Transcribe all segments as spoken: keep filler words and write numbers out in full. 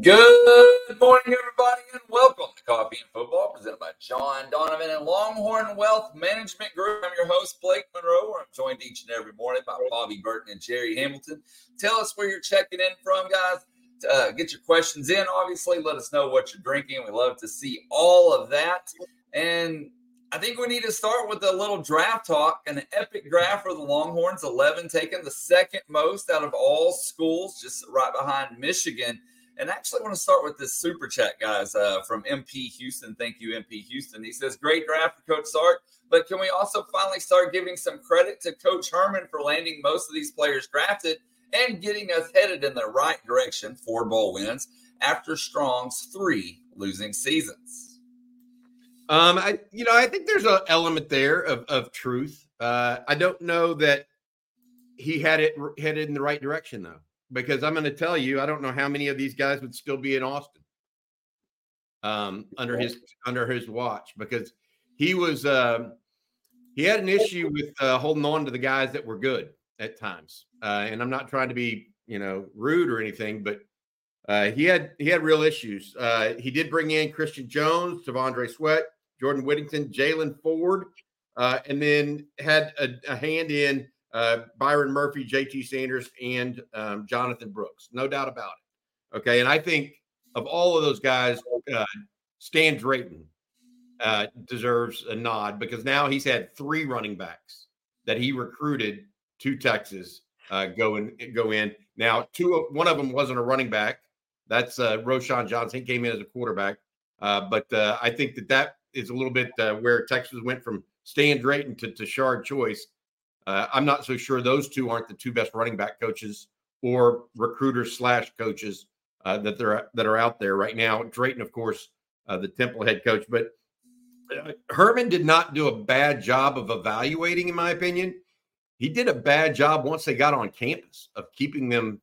Good morning, everybody, and welcome to Coffee and Football, presented by John Donovan and Longhorn Wealth Management Group. I'm your host, Blake Monroe. I'm joined each and every morning by Bobby Burton and Jerry Hamilton. Tell us where you're checking in from, guys. Uh, get your questions in, obviously. Let us know what you're drinking. We love to see all of that. And I think we need to start with a little draft talk. An epic draft for the Longhorns, eleven taken, the second most out of all schools, just right behind Michigan. And I actually want to start with this super chat, guys, uh, from M P Houston. Thank you, M P Houston. He says, great draft for Coach Sark, but can we also finally start giving some credit to Coach Herman for landing most of these players drafted and getting us headed in the right direction, four bowl wins, after Strong's three losing seasons? Um, I, you know, I think there's an element there of, of truth. Uh, I don't know that he had it headed in the right direction, though. Because I'm going to tell you, I don't know how many of these guys would still be in Austin um, under his under his watch, because he was uh, he had an issue with uh, holding on to the guys that were good at times. Uh, and I'm not trying to be, you know, rude or anything, but uh, he had he had real issues. Uh, he did bring in Christian Jones, T'Vondre Sweat, Jordan Whittington, Jalen Ford, uh, and then had a, a hand in Uh, Byron Murphy, J T Sanders, and um, Jonathan Brooks. No doubt about it. Okay. And I think of all of those guys, uh, Stan Drayton uh, deserves a nod, because now he's had three running backs that he recruited to Texas uh, go, in, go in. Now, two of, one of them wasn't a running back. That's uh, Roschon Johnson. He came in as a quarterback. Uh, but uh, I think that that is a little bit uh, where Texas went from Stan Drayton to, to Shard Choice. Uh, I'm not so sure those two aren't the two best running back coaches or recruiters slash coaches uh, that they're that are out there right now. Drayton, of course, uh, the Temple head coach, but uh, Herman did not do a bad job of evaluating, in my opinion. He did a bad job once they got on campus of keeping them.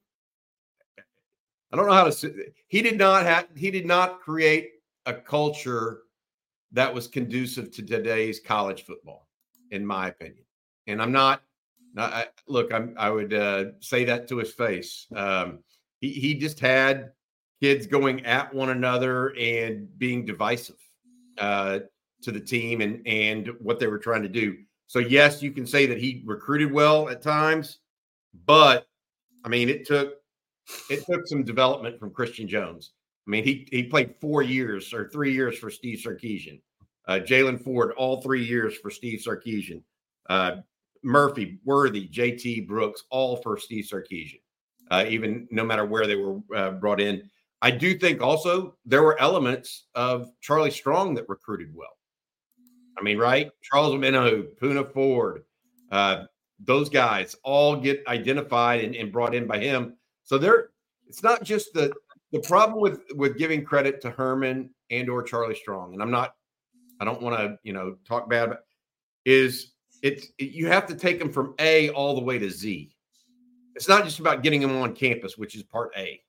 I don't know how to say. He did not have. He did not create a culture that was conducive to today's college football, in my opinion. And I'm not, not I, look, I'm, I would uh, say that to his face. Um, he, he just had kids going at one another and being divisive uh, to the team and, and what they were trying to do. So, yes, you can say that he recruited well at times, but, I mean, it took it took some development from Christian Jones. I mean, he, he played four years or three years for Steve Sarkisian. Uh, Jalen Ford, all three years for Steve Sarkisian. Uh, Murphy, Worthy, J T, Brooks, all for Steve Sarkisian, uh, even no matter where they were uh, brought in. I do think also there were elements of Charlie Strong that recruited well. I mean, right? Charles Omenihu, Puna Ford, uh, those guys all get identified and, and brought in by him. So there, it's not just the the problem with with giving credit to Herman and or Charlie Strong. And I'm not, I don't want to, you know, talk bad about is. It's you have to take them from A all the way to Z. It's not just about getting them on campus, which is part A.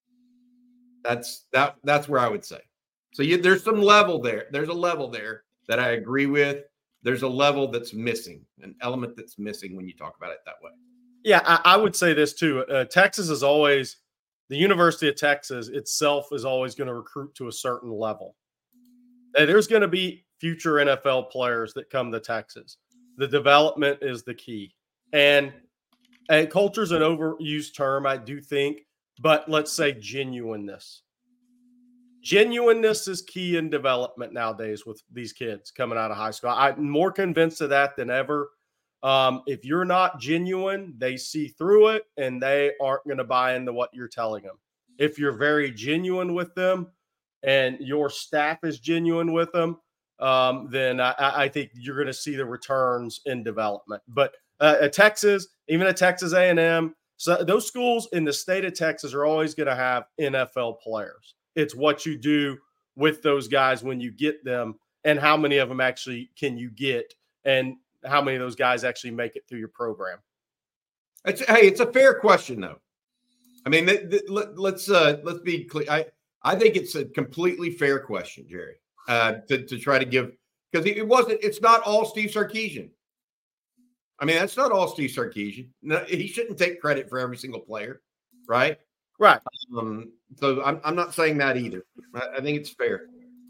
That's that. That's where I would say. So you, there's some level there. There's a level there that I agree with. There's a level that's missing, an element that's missing when you talk about it that way. Yeah, I, I would say this too. Uh, Texas is always the University of Texas itself is always going to recruit to a certain level. And there's going to be future N F L players that come to Texas. The development is the key. And, and culture is an overused term, I do think, but let's say genuineness. Genuineness is key in development nowadays with these kids coming out of high school. I'm more convinced of that than ever. Um, if you're not genuine, they see through it and they aren't going to buy into what you're telling them. If you're very genuine with them and your staff is genuine with them, Um, then I, I think you're going to see the returns in development. But uh, at Texas, even at Texas A and M, so those schools in the state of Texas are always going to have N F L players. It's what you do with those guys when you get them and how many of them actually can you get and how many of those guys actually make it through your program. It's, hey, it's a fair question, though. I mean, th- th- let, let's uh, let's be clear. I, I think it's a completely fair question, Jerry. Uh, to, to try to give, because it wasn't, it's not all Steve Sarkisian. I mean, that's not all Steve Sarkisian. No, he shouldn't take credit for every single player, right? Right. Um, so I'm, I'm not saying that either. I, I think it's fair.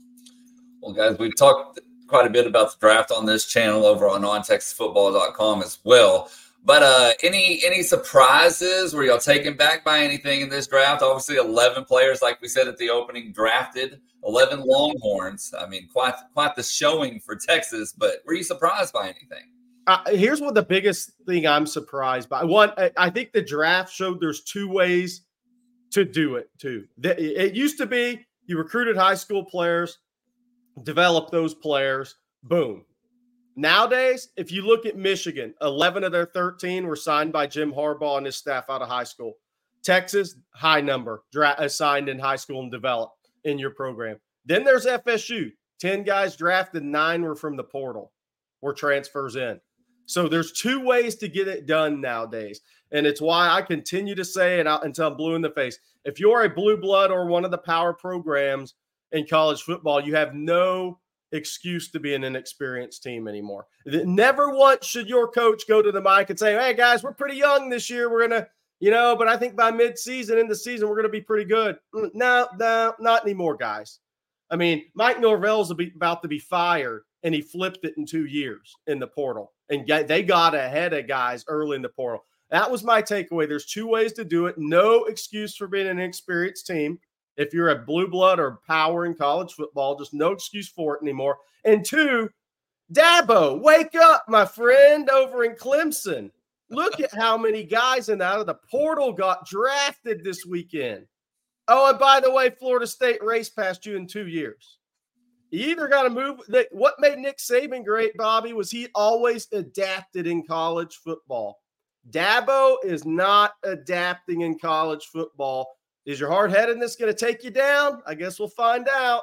Well, guys, we've talked quite a bit about the draft on this channel over on non texas football dot com as well. But uh, any any surprises? Were y'all taken back by anything in this draft? Obviously, eleven players, like we said at the opening, drafted. eleven Longhorns. I mean, quite quite the showing for Texas. But were you surprised by anything? Uh, here's what the biggest thing I'm surprised by. One, I, I think the draft showed there's two ways to do it, too. The, it used to be you recruited high school players, developed those players, boom. Nowadays, if you look at Michigan, eleven of their thirteen were signed by Jim Harbaugh and his staff out of high school. Texas, high number, dra- assigned in high school and developed in your program. Then there's F S U. ten guys drafted, nine were from the portal or transfers in. So there's two ways to get it done nowadays. And it's why I continue to say it until I'm blue in the face. If you're a blue blood or one of the power programs in college football, you have no excuse to be an inexperienced team anymore. Never once should your coach go to the mic and say, hey, guys, we're pretty young this year. We're going to, you know, but I think by mid-season, in the season, we're going to be pretty good. No, no, not anymore, guys. I mean, Mike Norvell's about to be fired, and he flipped it in two years in the portal. And they got ahead of guys early in the portal. That was my takeaway. There's two ways to do it. No excuse for being an inexperienced team. If you're a blue blood or power in college football, just no excuse for it anymore. And two, Dabo, wake up, my friend, over in Clemson. Look at how many guys in out of the portal got drafted this weekend. Oh, and by the way, Florida State raced past you in two years. You either got to move. What made Nick Saban great, Bobby, was he always adapted in college football. Dabo is not adapting in college football. Is your hard-headedness going to take you down? I guess we'll find out.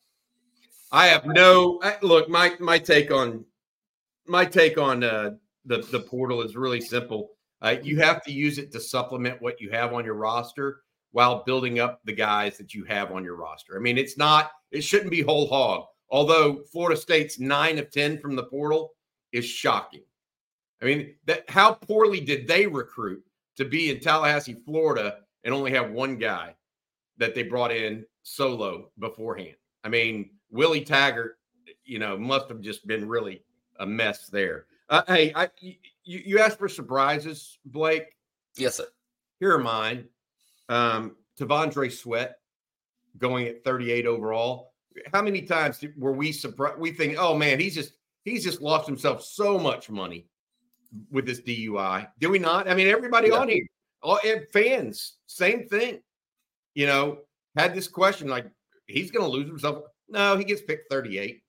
I have no I, look. My my take on my take on uh, the the portal is really simple. Uh, you have to use it to supplement what you have on your roster while building up the guys that you have on your roster. I mean, it's not. It shouldn't be whole hog. Although Florida State's nine of ten from the portal is shocking. I mean, that how poorly did they recruit to be in Tallahassee, Florida, and only have one guy that they brought in solo beforehand? I mean, Willie Taggart, you know, must have just been really a mess there. Uh, hey, I, you, you asked for surprises, Blake. Yes, sir. Here are mine. Um, T'Vondre Sweat going at thirty-eight overall. How many times did, were we surprised? We think, oh man, he's just he's just lost himself so much money with this D U I. Did we not? I mean, everybody yeah. on here, all fans, same thing. You know, had this question like, he's going to lose himself. No, he gets picked thirty-eight.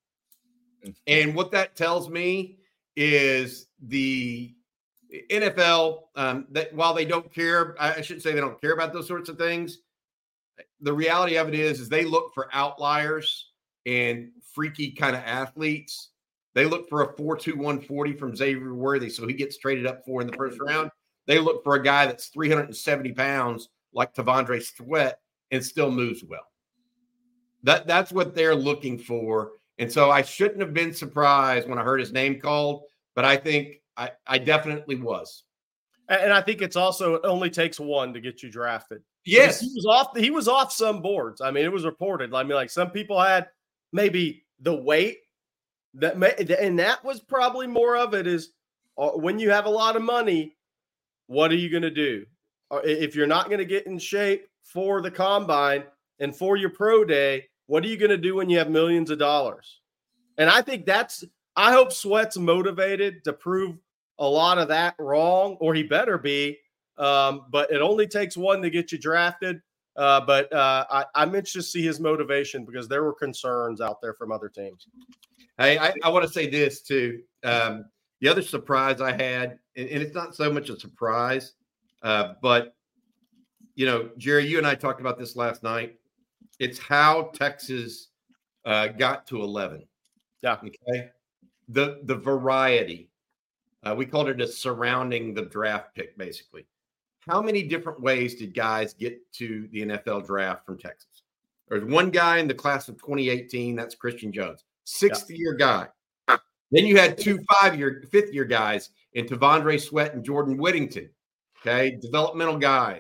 And what that tells me is the N F L, um, that while they don't care, I shouldn't say they don't care about those sorts of things. The reality of it is, is they look for outliers and freaky kind of athletes. They look for a four two one forty from Xavier Worthy, so he gets traded up for in the first round. They look for a guy that's three hundred seventy pounds like T'Vondre Sweat and still moves well. That That's what they're looking for. And so I shouldn't have been surprised when I heard his name called, but I think I, I definitely was. And I think it's also, it only takes one to get you drafted. Yes. He was off, he was off some boards. I mean, it was reported. I mean, like some people had maybe the weight that may, and that was probably more of it is uh, when you have a lot of money, what are you going to do? Uh, if you're not going to get in shape for the combine and for your pro day, what are you going to do when you have millions of dollars? And I think that's, I hope Sweat's motivated to prove a lot of that wrong, or he better be. Um, but it only takes one to get you drafted. Uh, but uh, I, I'm interested to see his motivation because there were concerns out there from other teams. Hey, I, I want to say this too. Um, the other surprise I had, and, and it's not so much a surprise, uh, but, you know, Jerry, you and I talked about this last night. It's how Texas uh, got to eleven. Yeah. Okay. The the variety. Uh, we called it a surrounding the draft pick, basically. How many different ways did guys get to the N F L draft from Texas? There's one guy in the class of twenty eighteen. That's Christian Jones, sixth yeah. year guy. Then you had two five year, fifth year guys in T'Vondre Sweat and Jordan Whittington. Okay. Developmental guys.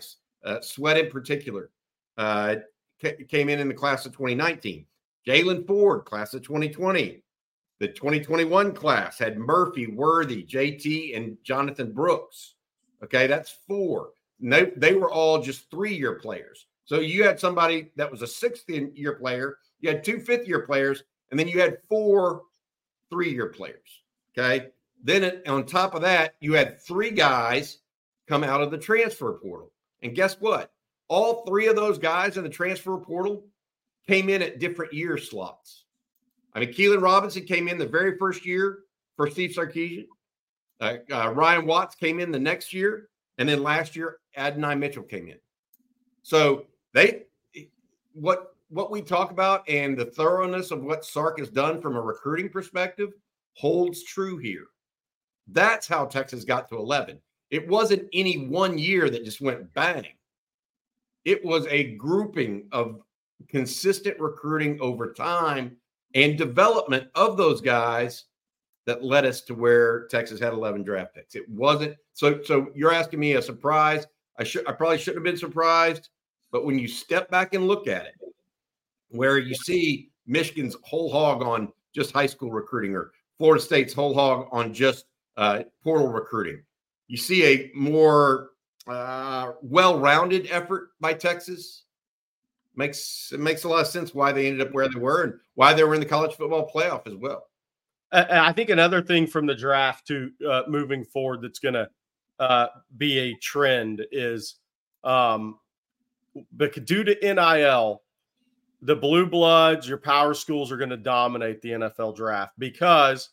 Uh, Sweat in particular uh, c- came in in the class of twenty nineteen. Jalen Ford, class of twenty twenty. The twenty twenty-one class had Murphy, Worthy, J T, and Jonathan Brooks. Okay, that's four. No, they were all just three-year players. So you had somebody that was a sixth-year player, you had two fifth-year players, and then you had four three-year players. Okay, then on top of that, you had three guys come out of the transfer portal. And guess what? All three of those guys in the transfer portal came in at different year slots. I mean, Keelan Robinson came in the very first year for Steve Sarkisian. Uh, uh, Ryan Watts came in the next year. And then last year, Adonai Mitchell came in. So they, what what we talk about and the thoroughness of what Sark has done from a recruiting perspective holds true here. That's how Texas got to eleven. It wasn't any one year that just went bang. It was a grouping of consistent recruiting over time and development of those guys that led us to where Texas had eleven draft picks. It wasn't so. So you're asking me a surprise. I should. I probably shouldn't have been surprised. But when you step back and look at it, where you see Michigan's whole hog on just high school recruiting, or Florida State's whole hog on just uh, portal recruiting, you see a more uh, well-rounded effort by Texas. Makes it makes a lot of sense why they ended up where they were and why they were in the college football playoff as well. I think another thing from the draft to uh, moving forward that's going to uh, be a trend is, um, but due to N I L, the blue bloods, your power schools are going to dominate the N F L draft because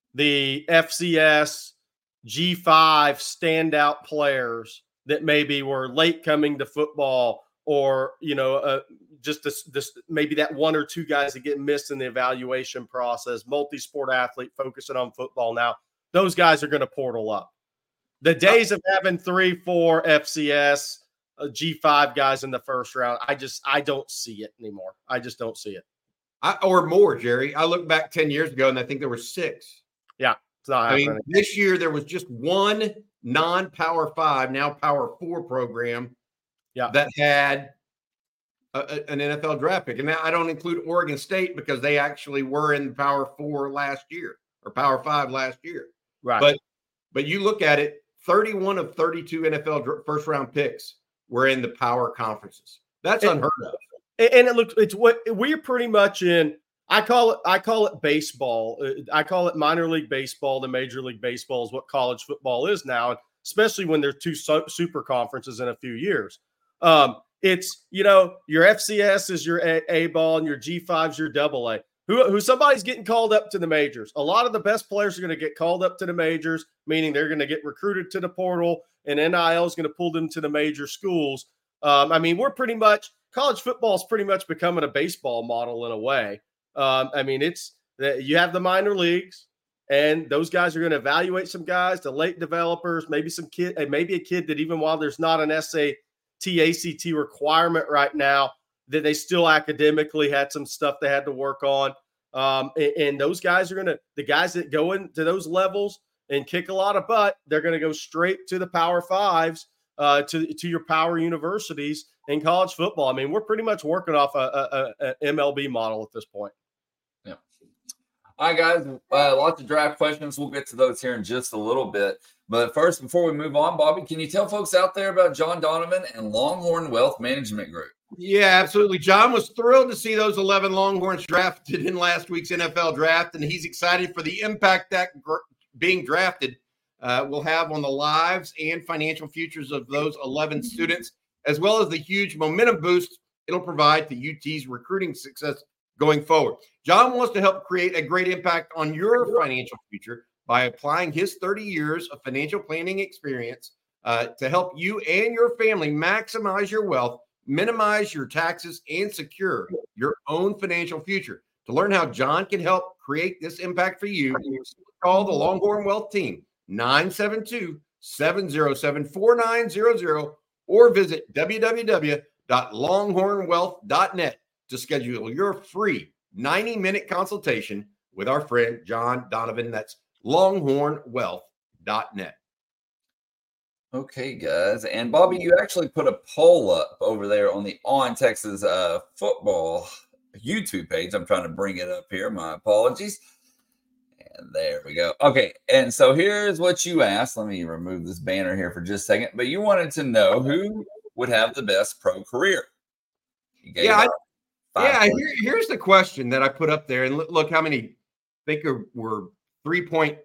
the F C S G five standout players that maybe were late coming to football, or, you know, uh, just this, this, maybe that one or two guys that get missed in the evaluation process, multi-sport athlete focusing on football now, those guys are going to portal up. The days of having three, four F C S, uh, G five guys in the first round, I just, I don't see it anymore. I just don't see it. I, or more, Jerry. I look back ten years ago, and I think there were six. Yeah, it's not I happening. mean, this year there was just one non-Power Five, now Power Four program yeah. that had a, a, an N F L draft pick. And now I don't include Oregon State because they actually were in the Power Four last year or Power Five last year. Right. But but you look at it, thirty-one of thirty-two N F L dr- first-round picks were in the power conferences. That's and, unheard of. And it looks, it's what we're pretty much in. I call it, I call it baseball. I call it minor league baseball. The Major League Baseball is what college football is now, especially when there's two so, super conferences in a few years. Um, it's, you know, your F C S is your A, A ball and your G five is your double A. Who, who somebody's getting called up to the majors. A lot of the best players are going to get called up to the majors, meaning they're going to get recruited to the portal, and N I L is going to pull them to the major schools. Um, I mean, we're pretty much, college football is pretty much becoming a baseball model in a way. Um, I mean, it's you have the minor leagues, and those guys are going to evaluate some guys, the late developers, maybe some kid, maybe a kid that even while there's not an S A T, A C T requirement right now, that they still academically had some stuff they had to work on. Um, and, and those guys are going to, the guys that go into those levels and kick a lot of butt, they're going to go straight to the Power Fives, uh, to, to your power universities in college football. I mean, we're pretty much working off a, a, a M L B model at this point. Yeah. All right, guys, uh, lots of draft questions. We'll get to those here in just a little bit. But first, before we move on, Bobby, can you tell folks out there about John Donovan and Longhorn Wealth Management Group? Yeah, absolutely. John was thrilled to see those eleven Longhorns drafted in last week's N F L draft, and he's excited for the impact that gr- being drafted uh, will have on the lives and financial futures of those eleven students, as well as the huge momentum boost it'll provide to U T's recruiting success going forward. John wants to help create a great impact on your financial future by applying his thirty years of financial planning experience uh, to help you and your family maximize your wealth, minimize your taxes, and secure your own financial future. To learn how John can help create this impact for you, call the Longhorn Wealth Team, nine seven two, seven zero seven, four nine zero zero, or visit w w w dot longhorn wealth dot net to schedule your free ninety-minute consultation with our friend John Donovan. That's longhorn wealth dot net. Okay, guys. And Bobby, you actually put a poll up over there on the On Texas uh, Football YouTube page. I'm trying to bring it up here. My apologies. And there we go. Okay. And so here's what you asked. Let me remove this banner here for just a second. But you wanted to know who would have the best pro career. You gave Yeah, I, yeah. Here, here's the question that I put up there. And look, look how many, I think are, were three point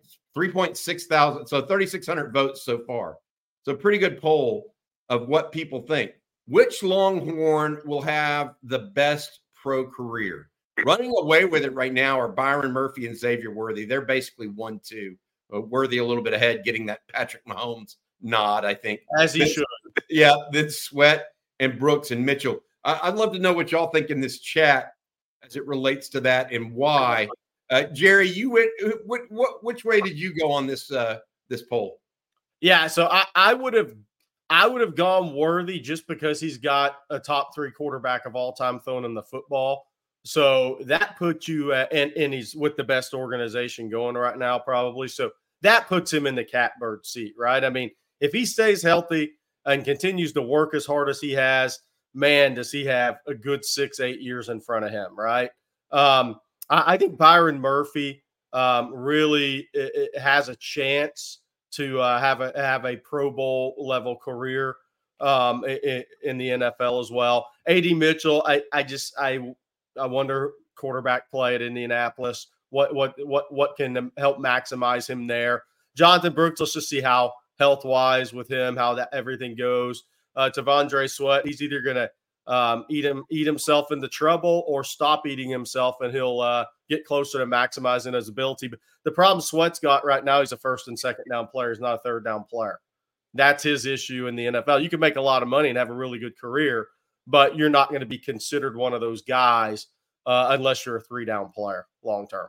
six thousand. So thirty-six hundred votes so far. So pretty good poll of what people think. Which Longhorn will have the best pro career? Running away with it right now are Byron Murphy and Xavier Worthy. They're basically one, two. Uh, Worthy a little bit ahead, getting that Patrick Mahomes nod, I think. As he then, should. Yeah, then Sweat and Brooks and Mitchell. I, I'd love to know what y'all think in this chat as it relates to that and why. Uh, Jerry, you went. What, what? Which way did you go on this uh, this poll? Yeah, so I, I would have I would have gone Worthy just because he's got a top three quarterback of all time throwing in the football. So that puts you at, and, and he's with the best organization going right now, probably. So that puts him in the catbird seat, right? I mean, if he stays healthy and continues to work as hard as he has, man, does he have a good six, eight years in front of him, right? Um, I, I think Byron Murphy um, really it, it has a chance to uh, have a have a Pro Bowl level career um, in, in the N F L as well. A D Mitchell, I I just I I wonder quarterback play at Indianapolis. What what what what can help maximize him there? Jonathan Brooks, let's just see how health wise with him, how that everything goes. Uh, T'Vondre Sweat, he's either gonna um, eat him eat himself into trouble or stop eating himself, and he'll uh, get closer to maximizing his ability. But the problem Sweat's got right now, he's a first and second down player. He's not a third down player. That's his issue in the N F L. You can make a lot of money and have a really good career, but you're not going to be considered one of those guys uh, unless you're a three down player long term.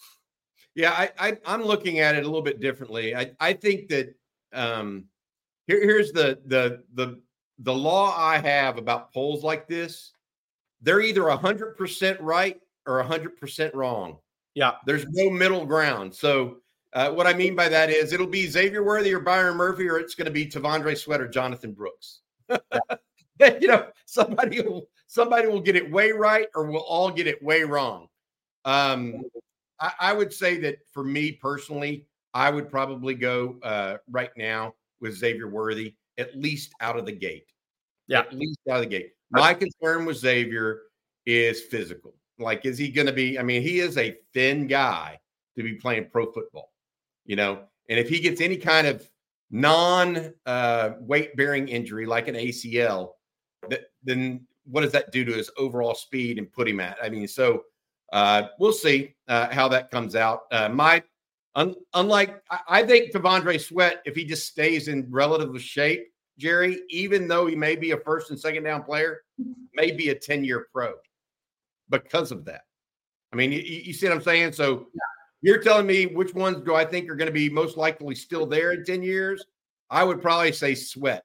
Yeah, I, I I'm looking at it a little bit differently. I, I think that um, here here's the the the the law I have about polls like this. They're either a hundred percent right or a hundred percent wrong. Yeah, there's no middle ground. So uh, what I mean by that is it'll be Xavier Worthy or Byron Murphy, or it's going to be T'Vondre Sweat or Jonathan Brooks. You know, somebody will somebody will get it way right, or we'll all get it way wrong. Um, I, I would say that for me personally, I would probably go uh, right now with Xavier Worthy, at least out of the gate. Yeah, at least out of the gate. My concern with Xavier is physical. Like, is he going to be? I mean, he is a thin guy to be playing pro football, you know. And if he gets any kind of non uh, weight bearing injury, like an A C L, that, then what does that do to his overall speed and put him at? I mean, so uh, we'll see uh, how that comes out. Uh, my un, unlike, I, I think T'Vondre Sweat, if he just stays in relative shape, Jerry, even though he may be a first and second down player, may be a ten year pro because of that. I mean, you, you see what I'm saying? So yeah. You're telling me which ones do I think are going to be most likely still there in ten years? I would probably say Sweat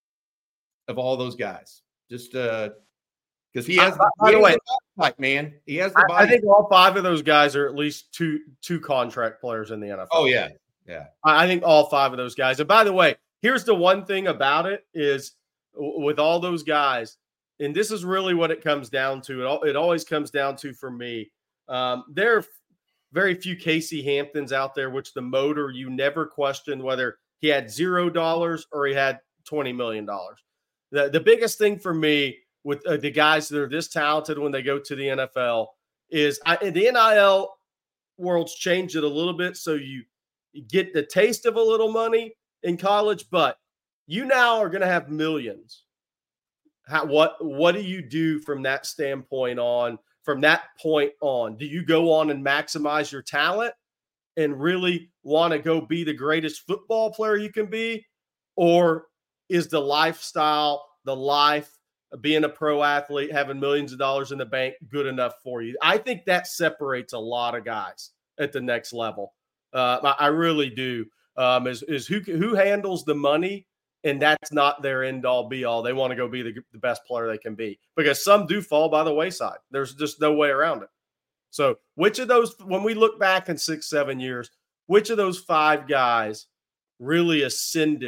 of all those guys. Just uh, because he has, the, by he the way, body, man. He has the body. I, I think all five of those guys are at least two two contract players in the N F L. Oh, yeah. Yeah. I, I think all five of those guys. And by the way, here's the one thing about it is w- with all those guys, and this is really what it comes down to. It, all, it always comes down to, for me, um, there are very few Casey Hamptons out there, which the motor, you never questioned whether he had zero dollars or he had twenty million dollars. The, the biggest thing for me with uh, the guys that are this talented when they go to the N F L is I, the N I L world's changed it a little bit. So you, you get the taste of a little money in college, but you now are going to have millions. How, what, what do you do from that standpoint on, from that point on? Do you go on and maximize your talent and really want to go be the greatest football player you can be? Or is the lifestyle, the life of being a pro athlete, having millions of dollars in the bank good enough for you? I think that separates a lot of guys at the next level. Uh, I, I really do. Um, is, is who who handles the money, and that's not their end all be all. They want to go be the, the best player they can be, because some do fall by the wayside. There's just no way around it. So which of those, when we look back in six, seven years, which of those five guys really ascended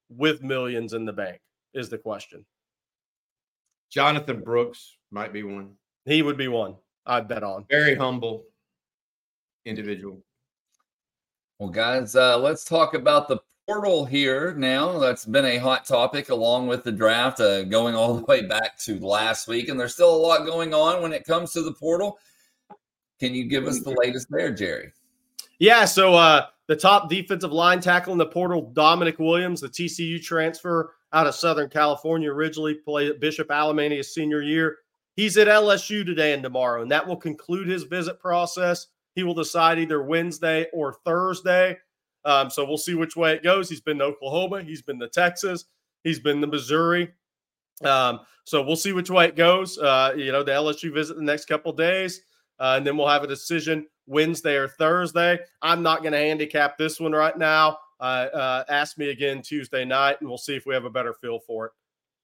with millions in the bank is the question. Jonathan Brooks might be one. He would be one I'd bet on. Very humble individual. Well, guys, uh, let's talk about the portal here now. That's been a hot topic along with the draft uh, going all the way back to last week. And there's still a lot going on when it comes to the portal. Can you give us the latest there, Jerry? Yeah, so uh, the top defensive line tackle in the portal, Dominic Williams, the T C U transfer out of Southern California, originally played at Bishop Alemany his senior year. He's at L S U today and tomorrow, and that will conclude his visit process. He will decide either Wednesday or Thursday. Um, so we'll see which way it goes. He's been to Oklahoma. He's been to Texas. He's been to Missouri. Um, so we'll see which way it goes. Uh, you know, the L S U visit the next couple of days, uh, and then we'll have a decision Wednesday or Thursday. I'm not going to handicap this one right now. Uh, uh, ask me again Tuesday night, and we'll see if we have a better feel for it.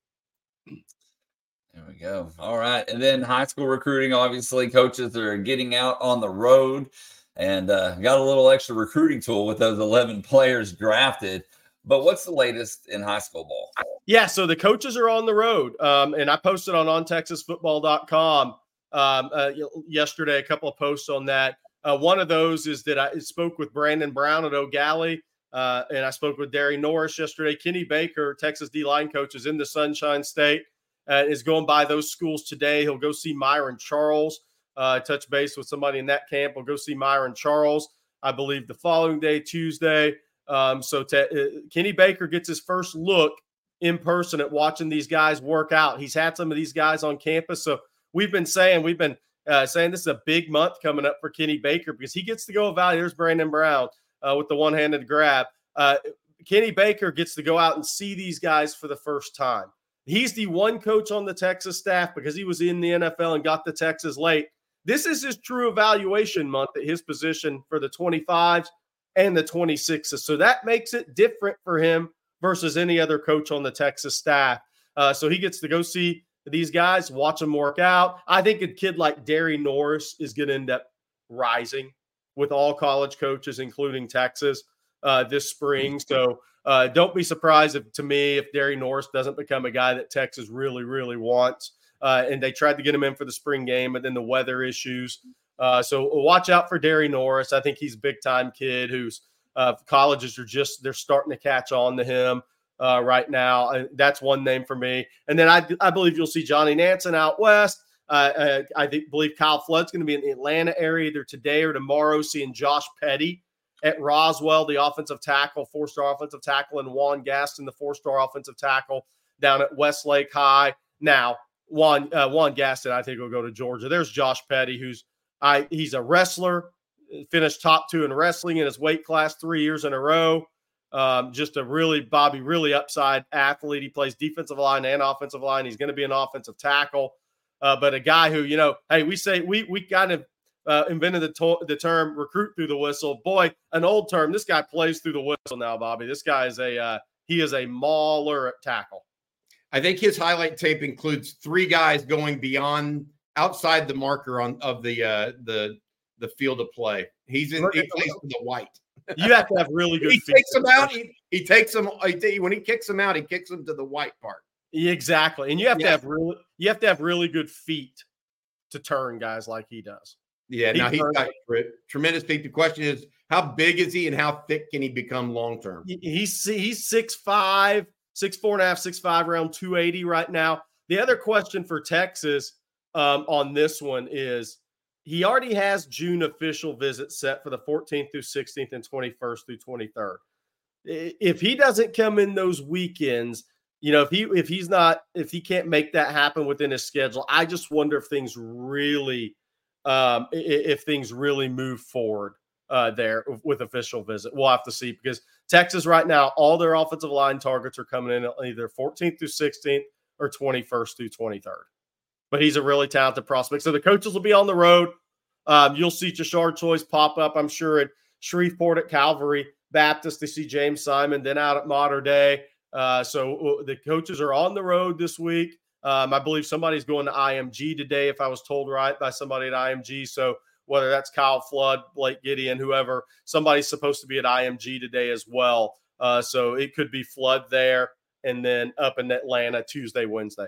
There we go. All right. And then high school recruiting, obviously, coaches are getting out on the road and uh, got a little extra recruiting tool with those eleven players drafted. But what's the latest in high school ball? Yeah, so the coaches are on the road, um, and I posted on on texas football dot com um, uh, yesterday a couple of posts on that. Uh, one of those is that I spoke with Brandon Brown at O'Galley, uh, and I spoke with Derry Norris yesterday. Kenny Baker, Texas D-line coach, is in the Sunshine State, uh, is going by those schools today. He'll go see Myron Charles, uh, touch base with somebody in that camp. We'll go see Myron Charles, I believe, the following day, Tuesday. Um, so te- uh, Kenny Baker gets his first look in person at watching these guys work out. He's had some of these guys on campus. So we've been saying, we've been uh, saying this is a big month coming up for Kenny Baker because he gets to go evaluate. Here's Brandon Brown uh, with the one-handed grab. Uh, Kenny Baker gets to go out and see these guys for the first time. He's the one coach on the Texas staff because he was in the N F L and got to Texas late. This is his true evaluation month at his position for the twenty-fives and the twenty-sixes. So that makes it different for him versus any other coach on the Texas staff. Uh, so he gets to go see these guys, watch them work out. I think a kid like Derry Norris is going to end up rising with all college coaches, including Texas, uh, this spring. So uh, don't be surprised if, to me, if Derry Norris doesn't become a guy that Texas really, really wants. Uh, and they tried to get him in for the spring game, but then the weather issues. Uh, so watch out for Derry Norris. I think he's a big-time kid who's uh, colleges are just – they're starting to catch on to him uh, right now. And that's one name for me. And then I, I believe you'll see Johnny Nansen out west. Uh, uh, I think, believe Kyle Flood's going to be in the Atlanta area either today or tomorrow, seeing Josh Petty at Roswell, the offensive tackle, four-star offensive tackle, and Juan Gaston, the four-star offensive tackle down at Westlake High. Now, Juan, uh, Juan Gaston, I think, will go to Georgia. There's Josh Petty, who's I, he's a wrestler, finished top two in wrestling in his weight class three years in a row. Um, just a really, Bobby, really upside athlete. He plays defensive line and offensive line. He's going to be an offensive tackle. Uh, but a guy who, you know, hey, we say we we kind of uh, invented the, to- the term recruit through the whistle. Boy, an old term. This guy plays through the whistle now, Bobby. This guy is a uh, he is a mauler at tackle. I think his highlight tape includes three guys going beyond outside the marker on of the uh, the the field of play. He's in he plays for the white. You have to have really good he feet. takes them out. He, he takes them he, when he kicks them out. He kicks them to the white part. Exactly, and you have yeah. to have really you have to have really good feet to turn guys like he does. Yeah, he now he's got it. tremendous feet. The question is, how big is he, and how thick can he become long term? He, he's he's six five, six four and a half, six five, around two eighty right now. The other question for Texas um, on this one is he already has June official visits set for the fourteenth through sixteenth and twenty-first through twenty-third. If he doesn't come in those weekends, you know, if he if he's not if he can't make that happen within his schedule, I just wonder if things really um, if things really move forward uh, there with official visit. We'll have to see because Texas right now, all their offensive line targets are coming in either fourteenth through sixteenth or twenty-first through twenty-third. But he's a really talented prospect. So the coaches will be on the road. Um, you'll see Jashard Choice pop up, I'm sure, at Shreveport at Calvary Baptist. They see James Simon, then out at Mater Dei. Uh, so the coaches are on the road this week. Um, I believe somebody's going to I M G today, if I was told right by somebody at I M G. So whether that's Kyle Flood, Blake Gideon, whoever, somebody's supposed to be at I M G today as well. Uh, so it could be flood there, and then up in Atlanta Tuesday, Wednesday.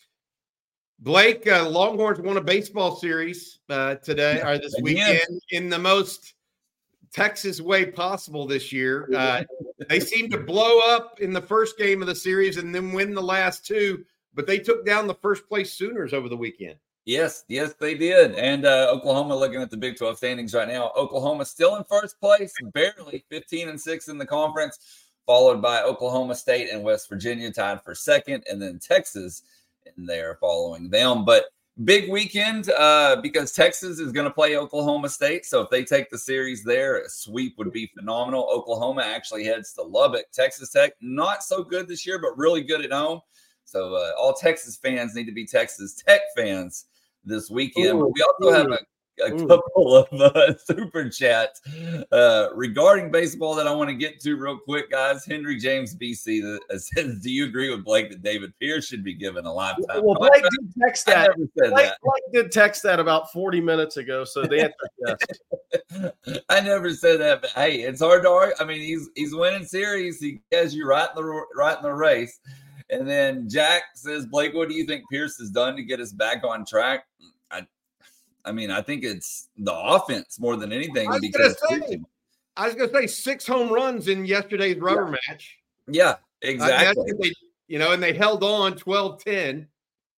Blake, uh, Longhorns won a baseball series uh, today or this Again. weekend in the most Texas way possible this year. Uh, they seemed to blow up in the first game of the series and then win the last two, but they took down the first place Sooners over the weekend. Yes, yes, they did. And uh, Oklahoma, looking at the Big twelve standings right now, Oklahoma still in first place, barely fifteen and six in the conference, followed by Oklahoma State and West Virginia tied for second, and then Texas in there following them. But big weekend uh, because Texas is going to play Oklahoma State. So if they take the series there, a sweep would be phenomenal. Oklahoma actually heads to Lubbock. Texas Tech, not so good this year, but really good at home. So uh, all Texas fans need to be Texas Tech fans this weekend. Ooh, we also have a, a couple of uh, super chats uh, regarding baseball that I want to get to real quick, guys. Henry James B C that says, do you agree with Blake that David Pierce should be given a lifetime Well, Blake contract? did text that. I never said Blake, that. Blake did text that about forty minutes ago, so the answer is yes. I never said that, but hey, it's hard to argue. I mean, he's he's winning series. He has you right in the right in the race. And then Jack says, Blake, what do you think Pierce has done to get us back on track? I, I mean, I think it's the offense more than anything. I was Because gonna say, I was going to say six home runs in yesterday's rubber yeah. match. Yeah, Uh, exactly. they, you know, and they held on twelve ten.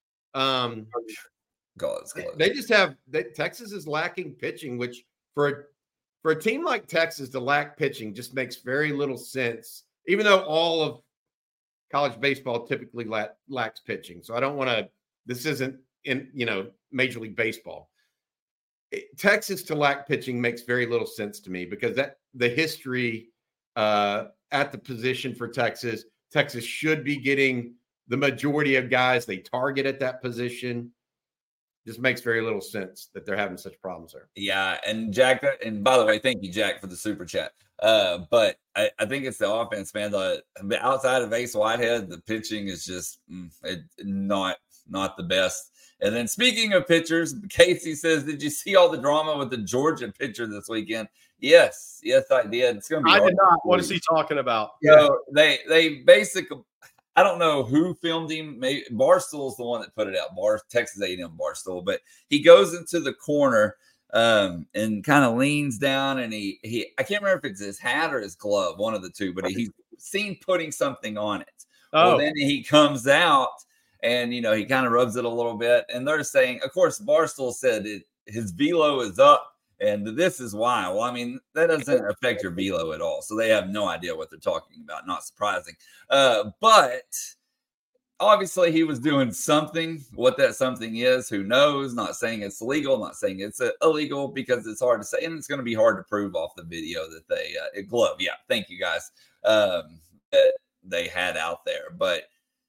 Um, God, it's close. they just have they, Texas is lacking pitching, which for a, for a team like Texas to lack pitching just makes very little sense. Even though all of college baseball typically la- lacks pitching, so I don't want to. This isn't in you know Major League Baseball. It, Texas to lack pitching makes very little sense to me because that the history uh, at the position for Texas, Texas should be getting the majority of guys they target at that position. Just makes very little sense that they're having such problems there. Yeah, and Jack, and by the way, thank you, Jack, for the super chat. Uh, but I, I think it's the offense, man. The, the outside of Ace Whitehead, the pitching is just mm, it, not not the best. And then speaking of pitchers, Casey says, "Did you see all the drama with the Georgia pitcher this weekend?" Yes, yes, I did. It's gonna be. I hard did not. to What is he talking about? So they they basically. I don't know who filmed him. Maybe Barstool's the one that put it out. Bar Texas A and M Barstool, but he goes into the corner um, and kind of leans down, and he he I can't remember if it's his hat or his glove, one of the two, but he's seen putting something on it. Oh, Well, then he comes out, and you know he kind of rubs it a little bit, and they're saying, of course, Barstool said it, his velo is up. And this is why. Well, I mean, that doesn't affect your velo at all. So they have no idea what they're talking about. Not surprising. Uh, but obviously he was doing something. What that something is, who knows? Not saying it's legal. Not saying it's uh, illegal because it's hard to say. And it's going to be hard to prove off the video that they uh, glove. Yeah, thank you guys. Um, that they had out there. But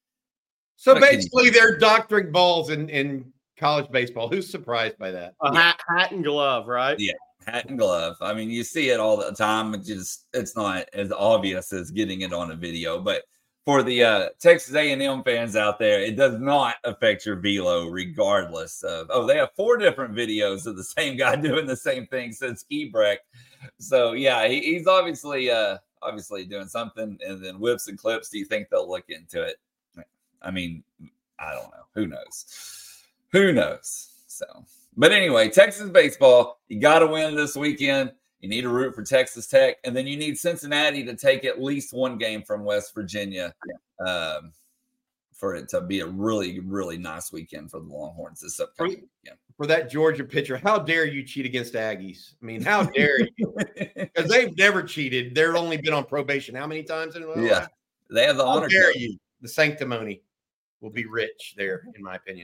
so basically they're doctoring balls in, in college baseball. Who's surprised by that? A hat, hat and glove, right? Yeah, hat and glove. I mean, you see it all the time. It just it's not as obvious as getting it on a video. But for the uh, Texas A and M fans out there, it does not affect your velo, regardless of. Oh, they have four different videos of the same guy doing the same thing since Ebrecht. So yeah, he, he's obviously uh, obviously doing something. And then whips and clips. Do you think they'll look into it? I mean, I don't know. Who knows? Who knows? So, but anyway, Texas baseball, you got to win this weekend. You need to root for Texas Tech, and then you need Cincinnati to take at least one game from West Virginia um, for it to be a really, really nice weekend for the Longhorns this upcoming weekend. For that Georgia pitcher, how dare you cheat against Aggies? I mean, how dare you? Because they've never cheated. They've only been on probation how many times in a row? Yeah, they have the how honor. How dare you? The sanctimony will be rich there, in my opinion.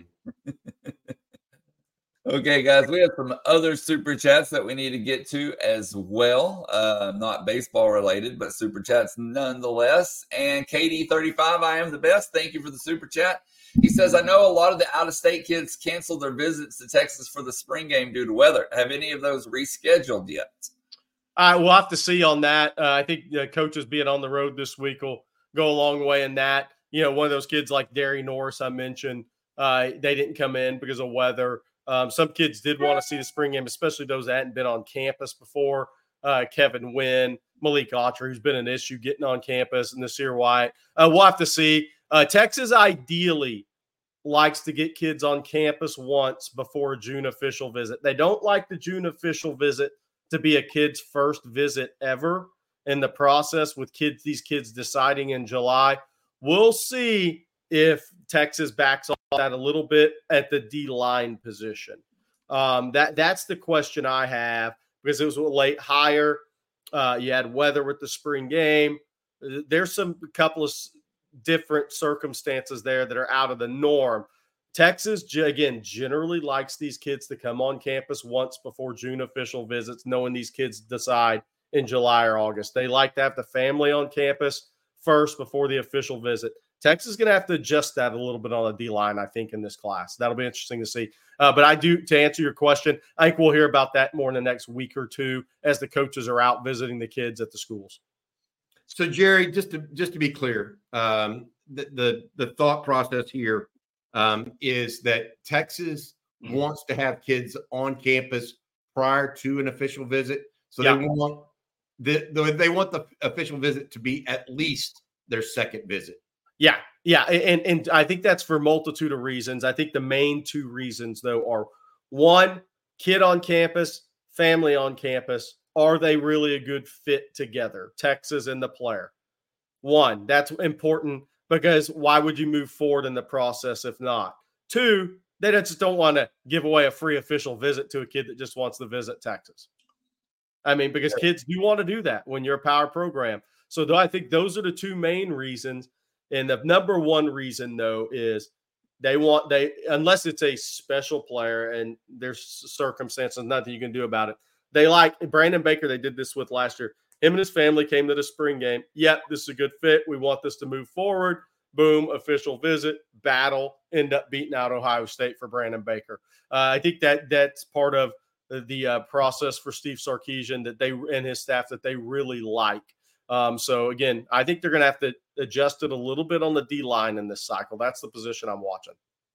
Okay, guys, we have some other super chats that we need to get to as well. Uh, not baseball related, but super chats nonetheless. And K D thirty-five, I am the best. Thank you for the super chat. He says, I know a lot of the out-of-state kids canceled their visits to Texas for the spring game due to weather. Have any of those rescheduled yet? All right, we'll have to see on that. Uh, I think the coaches being on the road this week will go a long way in that. You know, one of those kids like Derry Norris I mentioned, uh, they didn't come in because of weather. Um, some kids did want to see the spring game, especially those that hadn't been on campus before. uh, Kevin Wynn, Malik Autry, who's been an issue getting on campus, and Nasir Wyatt. Uh, we'll have to see. Uh, Texas ideally likes to get kids on campus once before a June official visit. They don't like the June official visit to be a kid's first visit ever in the process, with kids, these kids deciding in July. We'll see if Texas backs off that a little bit at the D-line position. Um, that that's the question I have, because it was a late hire. Uh, you had weather with the spring game. There's some a couple of different circumstances there that are out of the norm. Texas, again, generally likes these kids to come on campus once before June official visits, knowing these kids decide in July or August. They like to have the family on campus first before the official visit. Texas is going to have to adjust that a little bit on the D-line, I think, in this class. That'll be interesting to see. Uh, but I do, to answer your question, I think we'll hear about that more in the next week or two as the coaches are out visiting the kids at the schools. So, Jerry, just to just to be clear, um, the, the the thought process here um, is that Texas wants to have kids on campus prior to an official visit. So yeah. they want the, the they want the official visit to be at least their second visit. Yeah, yeah, and and I think that's for a multitude of reasons. I think the main two reasons, though, are one, kid on campus, family on campus. Are they really a good fit together, Texas and the player? One, that's important, because why would you move forward in the process if not? Two, they just don't want to give away a free official visit to a kid that just wants to visit Texas. I mean, because kids do want to do that when you're a power program. So though I think those are the two main reasons. And the number one reason, though, is they want they unless it's a special player and there's circumstances, nothing you can do about it. They like Brandon Baker. They did this with last year. Him and his family came to the spring game. Yep, this is a good fit. We want this to move forward. Boom, official visit, battle, end up beating out Ohio State for Brandon Baker. Uh, I think that that's part of the, the uh, process for Steve Sarkisian that they and his staff that they really like. Um, so, again, I think they're going to have to adjust it a little bit on the D-line in this cycle. That's the position I'm watching.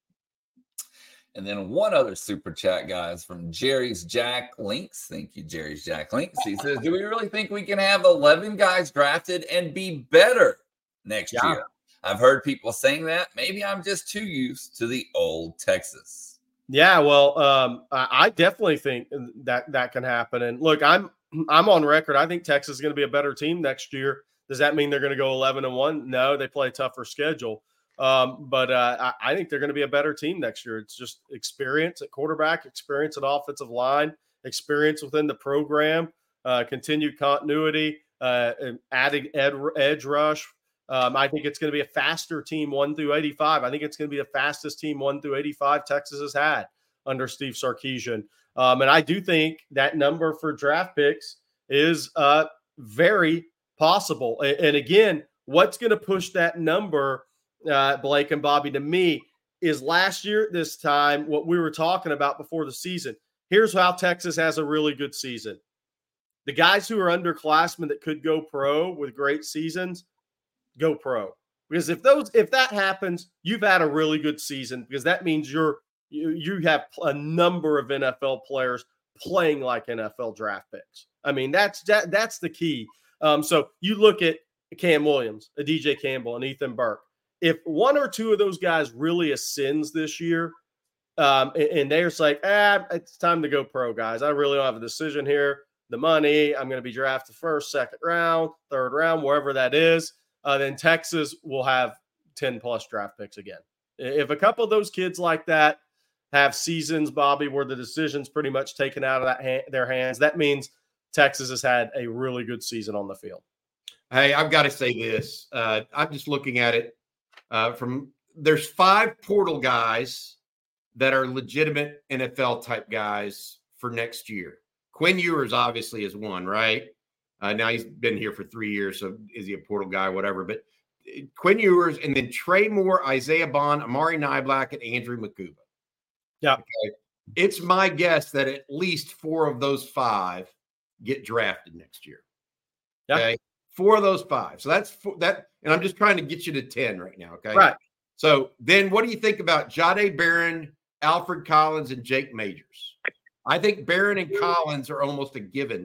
And then one other super chat, guys, from Jerry's Jack Links. Thank you, Jerry's Jack Links. He says, do we really think we can have eleven guys drafted and be better next yeah. year? I've heard people saying that. Maybe I'm just too used to the old Texas. Yeah, well, um, I definitely think that that can happen. And, look, I'm I'm on record. I think Texas is going to be a better team next year. Does that mean they're going to go eleven and one? No, they play a tougher schedule. Um, but uh, I, I think they're going to be a better team next year. It's just experience at quarterback, experience at offensive line, experience within the program, uh, continued continuity, uh, and adding ed, edge rush. Um, I think it's going to be a faster team one through eighty-five. I think it's going to be the fastest team one through eighty-five Texas has had under Steve Sarkisian. Um, and I do think that number for draft picks is uh, very possible. And, and again, what's going to push that number, uh, Blake and Bobby, to me is last year at this time, what we were talking about before the season. Here's how Texas has a really good season. The guys who are underclassmen that could go pro with great seasons, go pro. Because if those if that happens, you've had a really good season, because that means you're you, you have a number of N F L players playing like N F L draft picks. I mean, that's that, that's the key. Um, so you look at Cam Williams, a D J Campbell, and Ethan Burke. If one or two of those guys really ascends this year, um, and, and they're just like, ah, it's time to go pro, guys. I really don't have a decision here. The money, I'm going to be drafted first, second round, third round, wherever that is. Uh, then Texas will have ten plus draft picks again. If a couple of those kids like that have seasons, Bobby, where the decision's pretty much taken out of that ha- their hands, that means Texas has had a really good season on the field. Hey, I've got to say this. Uh, I'm just looking at it uh, from there's five portal guys that are legitimate N F L type guys for next year. Quinn Ewers obviously is one, right? Uh, now he's been here for three years, so is he a portal guy, whatever. But Quinn Ewers, and then Trey Moore, Isaiah Bond, Amari Niblack, and Andrew Makuba. Yeah. Okay. It's my guess that at least four of those five get drafted next year. Yeah. Okay. Four of those five. So that's four, that. And I'm just trying to get you to ten right now. Okay. Right. So then what do you think about Jahdae Barron, Alfred Collins, and Jake Majors? I think Barron and Collins are almost a given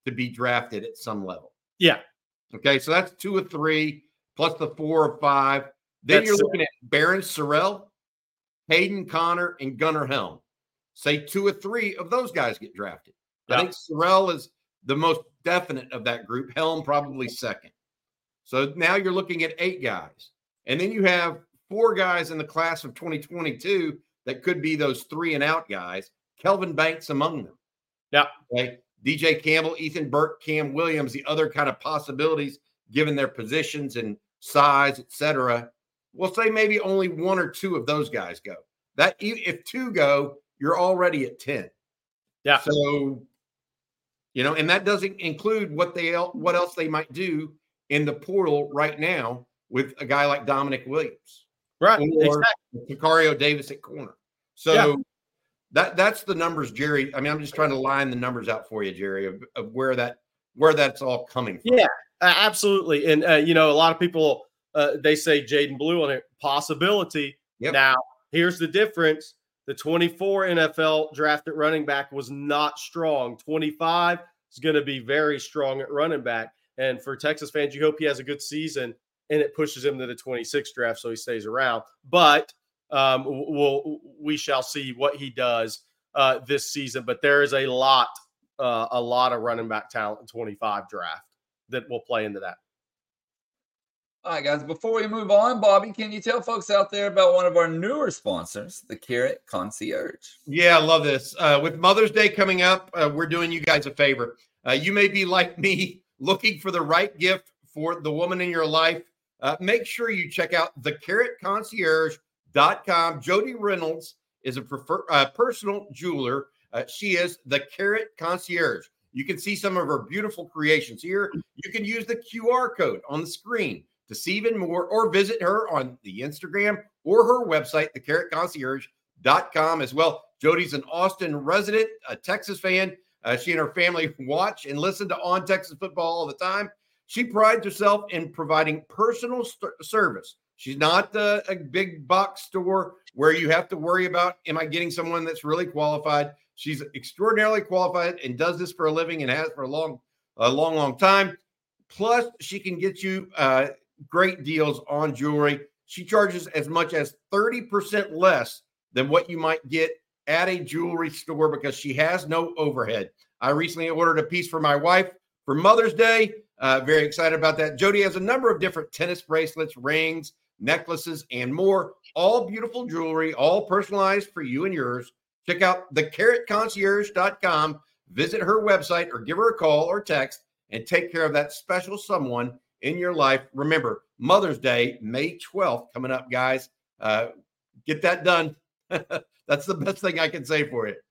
to be drafted at some level. Yeah. Okay, so that's two or three plus the four or five. Then That's you're it. looking at Barron Sorrell, Hayden Connor, and Gunnar Helm. Say two or three of those guys get drafted. Yeah. I think Sorrell is the most definite of that group. Helm probably second. So now you're looking at eight guys. And then you have four guys in the class of twenty twenty-two that could be those three and out guys. Kelvin Banks among them. Yeah. Okay. D J Campbell, Ethan Burke, Cam Williams, the other kind of possibilities given their positions and size, et cetera. We'll say maybe only one or two of those guys go. That if two go, you're already at ten. Yeah. So, you know, and that doesn't include what they what else they might do in the portal right now with a guy like Dominic Williams, Right. or Exactly. Sicario Davis at corner. So Yeah. that that's the numbers, Jerry. I mean, I'm just trying to line the numbers out for you, Jerry, of, of where that where that's all coming from. Yeah, uh, absolutely. And uh, you know, a lot of people uh, they say Jaden Blue on it, possibility. Yep. Now, here's the difference: the twenty-four N F L drafted running back was not strong. twenty-five is going to be very strong at running back. And for Texas fans, you hope he has a good season and it pushes him to the twenty-six draft so he stays around. But um, we'll we shall see what he does uh, this season. But there is a lot, uh, a lot of running back talent in twenty-five draft that will play into that. All right, guys, before we move on, Bobby, can you tell folks out there about one of our newer sponsors, the Carrot Concierge? Yeah, I love this. Uh, with Mother's Day coming up, uh, we're doing you guys a favor. Uh, you may be like me, looking for the right gift for the woman in your life. Uh, make sure you check out the carrot concierge dot com. Jody Reynolds is a prefer, uh, personal jeweler. Uh, she is the Carrot Concierge. You can see some of her beautiful creations here. You can use the Q R code on the screen to see even more, or visit her on the Instagram or her website, the carrot concierge dot com as well. Jody's an Austin resident, a Texas fan. Uh, she and her family watch and listen to On Texas Football all the time. She prides herself in providing personal st- service. She's not uh, a big box store where you have to worry about, am I getting someone that's really qualified? She's extraordinarily qualified and does this for a living and has for a long, a long, long time. Plus, she can get you uh, great deals on jewelry. She charges as much as thirty percent less than what you might get at a jewelry store because she has no overhead. I recently ordered a piece for my wife for Mother's Day. Uh, very excited about that. Jody has a number of different tennis bracelets, rings, necklaces, and more. All beautiful jewelry, all personalized for you and yours. Check out the carrot concierge dot com. Visit her website or give her a call or text and take care of that special someone in your life. Remember, Mother's Day, May twelfth, coming up, guys. Uh, get that done. That's the best thing I can say for you.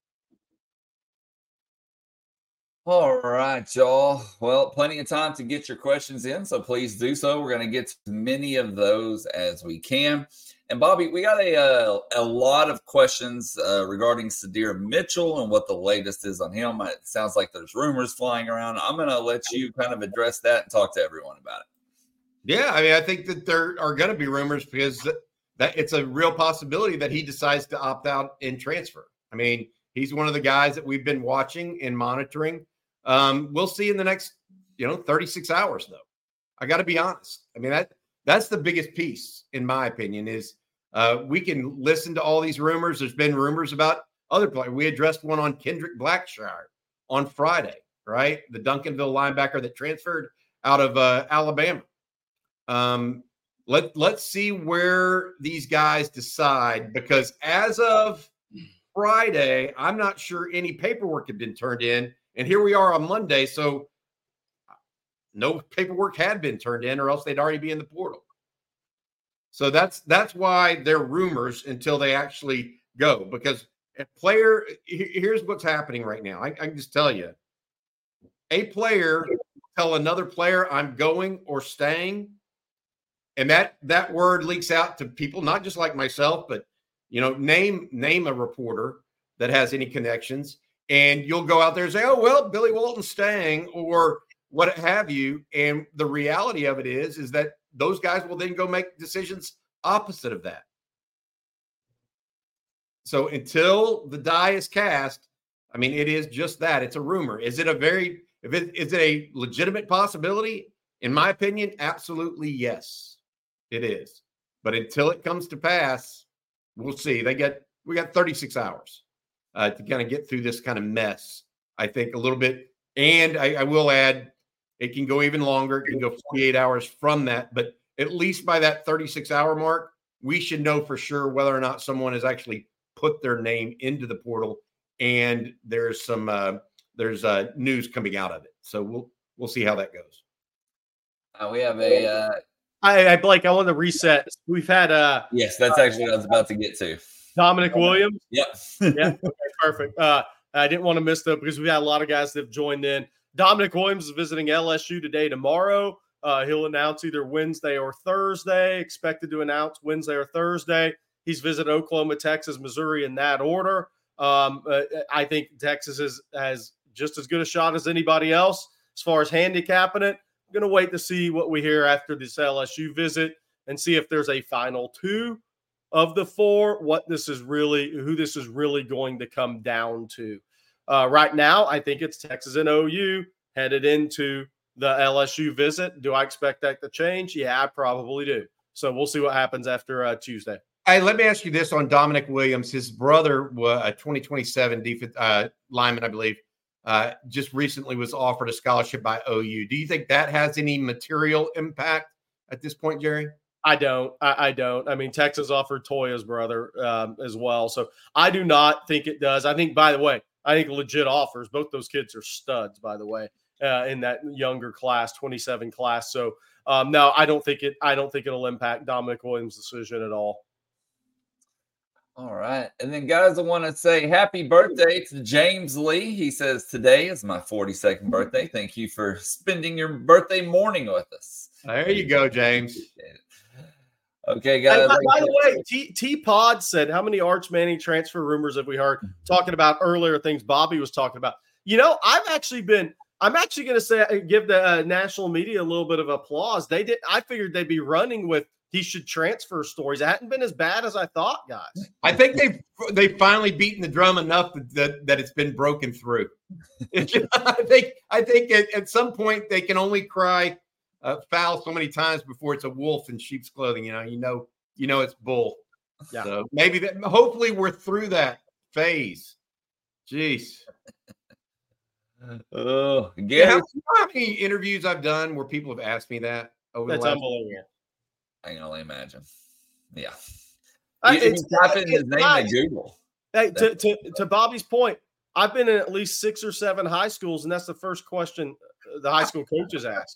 All right, y'all. Well, plenty of time to get your questions in, so please do so. We're going to get to as many of those as we can. And, Bobby, we got a uh, a lot of questions uh, regarding Sydir Mitchell and what the latest is on him. It sounds like there's rumors flying around. I'm going to let you kind of address that and talk to everyone about it. Yeah, I mean, I think that there are going to be rumors because that, that it's a real possibility that he decides to opt out and transfer. I mean, he's one of the guys that we've been watching and monitoring. Um, we'll see in the next, you know, thirty-six hours, though. I got to be honest. I mean, that that's the biggest piece, in my opinion, is uh, we can listen to all these rumors. There's been rumors about other players. We addressed one on Kendrick Blackshire on Friday, right? The Duncanville linebacker that transferred out of uh, Alabama. Um, let, let's see where these guys decide, because as of Friday, I'm not sure any paperwork had been turned in. And here we are on Monday, so no paperwork had been turned in, or else they'd already be in the portal. So that's that's why they're rumors until they actually go. Because a player, here's what's happening right now. I, I can just tell you, a player tell another player I'm going or staying, and that that word leaks out to people, not just like myself, but you know, name name a reporter that has any connections. And you'll go out there and say, oh, well, Billy Walton's staying or what have you. And the reality of it is, is that those guys will then go make decisions opposite of that. So until the die is cast, I mean, it is just that. It's a rumor. Is it a very If it is it a legitimate possibility, in my opinion, absolutely yes, it is. But until it comes to pass, we'll see. They get we got thirty-six hours uh, to kind of get through this kind of mess. I think a little bit, and I, I will add, it can go even longer. It can go forty-eight hours from that, but at least by that thirty-six hour mark, we should know for sure whether or not someone has actually put their name into the portal, and there's some uh, there's uh, news coming out of it. So we'll we'll see how that goes. Uh, we have a. Uh, I, I Blake, I want to reset. We've had uh yes, that's actually what I was about to get to. Dominic Williams. Yep. Yeah. Okay, perfect. Uh, I didn't want to miss that because we had a lot of guys that have joined in. Dominic Williams is visiting L S U today, tomorrow. Uh, he'll announce either Wednesday or Thursday. Expected to announce Wednesday or Thursday. He's visited Oklahoma, Texas, Missouri in that order. Um, uh, I think Texas is, has just as good a shot as anybody else as far as handicapping it. I'm going to wait to see what we hear after this L S U visit and see if there's a final two of the four, what this is really, who this is really going to come down to. Uh, right now, I think it's Texas and O U headed into the L S U visit. Do I expect that to change? Yeah, I probably do. So we'll see what happens after uh, Tuesday. Hey, let me ask you this on Dominic Williams. His brother, was a twenty twenty-seven defense uh, lineman, I believe, uh, just recently was offered a scholarship by O U. Do you think that has any material impact at this point, Jerry? I don't. I, I don't. I mean, Texas offered Toya's brother um, as well. So I do not think it does. I think, by the way, I think legit offers. Both those kids are studs, by the way, uh, in that younger class, twenty-seven class. So um, no, I don't think it. I don't think it'll impact Dominic Williams' decision at all. All right. And then, guys, I want to say happy birthday to James Lee. He says, today is my forty-second birthday. Thank you for spending your birthday morning with us. There you go, James. Okay, guys. Hey, by, by the way, T, T Pod said, how many Arch Manning transfer rumors have we heard? Talking about earlier things Bobby was talking about. You know, I've actually been – I'm actually going to say give the uh, national media a little bit of applause. They did. I figured they'd be running with he should transfer stories. It hadn't been as bad as I thought, guys. I think they've they've finally beaten the drum enough that that it's been broken through. I think I think at, at some point they can only cry uh, foul so many times before it's a wolf in sheep's clothing. You know, you know, you know it's bull. Yeah. So maybe that. Hopefully, we're through that phase. Jeez. Oh, yeah. How, you know how many interviews I've done where people have asked me that over That's the last unbelievable. I can only imagine. Yeah. I, You, it's, you type in his it's name nice. in Google. Hey, to, to, to Bobby's point, I've been in at least six or seven high schools, and that's the first question the high school coaches ask.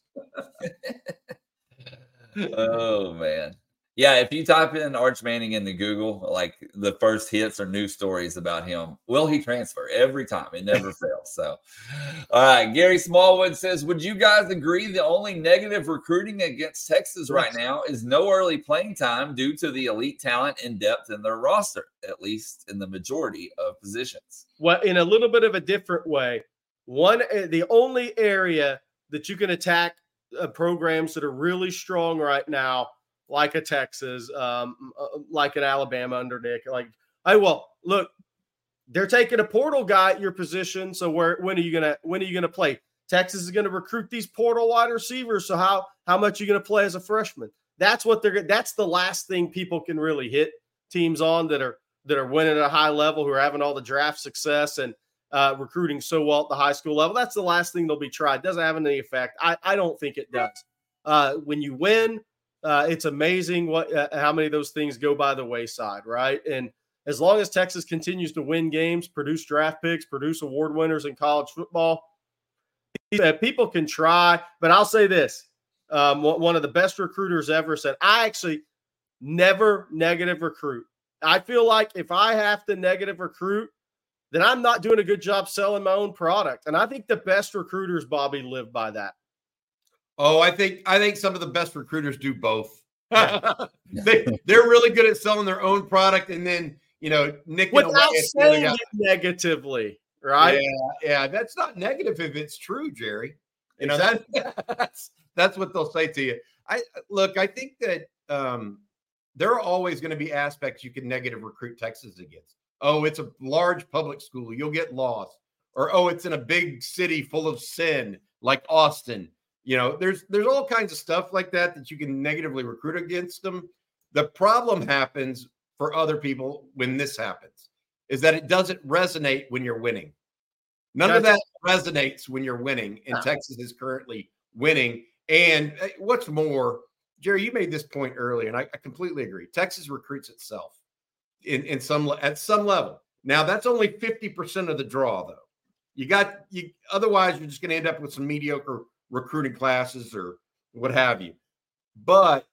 Oh, man. Yeah, if you type in Arch Manning into Google, like the first hits are news stories about him. Will he transfer? Every time. It never fails. So, all right. Gary Smallwood says, would you guys agree the only negative recruiting against Texas right now is no early playing time due to the elite talent and depth in their roster, at least in the majority of positions? Well, in a little bit of a different way, one the only area that you can attack uh, programs that are really strong right now, like a Texas, um, uh, like an Alabama under Nick. Like, I well, look, they're taking a portal guy at your position. So where when are you gonna when are you gonna play? Texas is gonna recruit these portal wide receivers. So how how much are you gonna play as a freshman? That's what they're. That's the last thing people can really hit teams on that are that are winning at a high level, who are having all the draft success and uh, recruiting so well at the high school level. That's the last thing they'll be tried. Doesn't have any effect. I I don't think it does. Uh, when you win. Uh, it's amazing what uh, how many of those things go by the wayside, right? And as long as Texas continues to win games, produce draft picks, produce award winners in college football, people can try. But I'll say this. Um, one of the best recruiters ever said, I actually never negative recruit. I feel like if I have to negative recruit, then I'm not doing a good job selling my own product. And I think the best recruiters, Bobby, live by that. Oh, I think I think some of the best recruiters do both. they they're really good at selling their own product, and then you know, nicking without away saying it negatively, right? Yeah, yeah, that's not negative if it's true, Jerry. You know that that's that's what they'll say to you. I look, I think that um, there are always going to be aspects you can negative recruit Texas against. Oh, it's a large public school, you'll get lost. or, oh, it's in a big city full of sin like Austin. You know, there's there's all kinds of stuff like that that you can negatively recruit against them. The problem happens for other people when this happens is that it doesn't resonate when you're winning. None That's of that it. resonates when you're winning, and no. Texas is currently winning. And what's more, Jerry, you made this point earlier, and I, I completely agree. Texas recruits itself in, in some at some level. Now, that's only fifty percent of the draw, though. You got you. Otherwise, you're just going to end up with some mediocre recruiting classes or what have you. But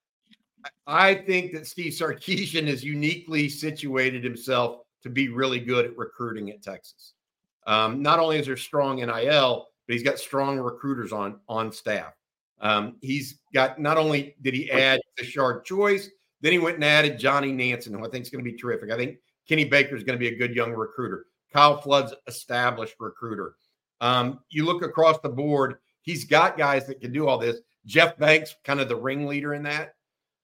I think that Steve Sarkisian is uniquely situated himself to be really good at recruiting at Texas. Um, not only is there strong N I L, but he's got strong recruiters on on staff. Um, he's got not only did he add Tashard Choice, then he went and added Johnny Nansen, who I think is going to be terrific. I think Kenny Baker is going to be a good young recruiter. Kyle Flood's established recruiter. Um, you look across the board, he's got guys that can do all this. Jeff Banks, kind of the ringleader in that.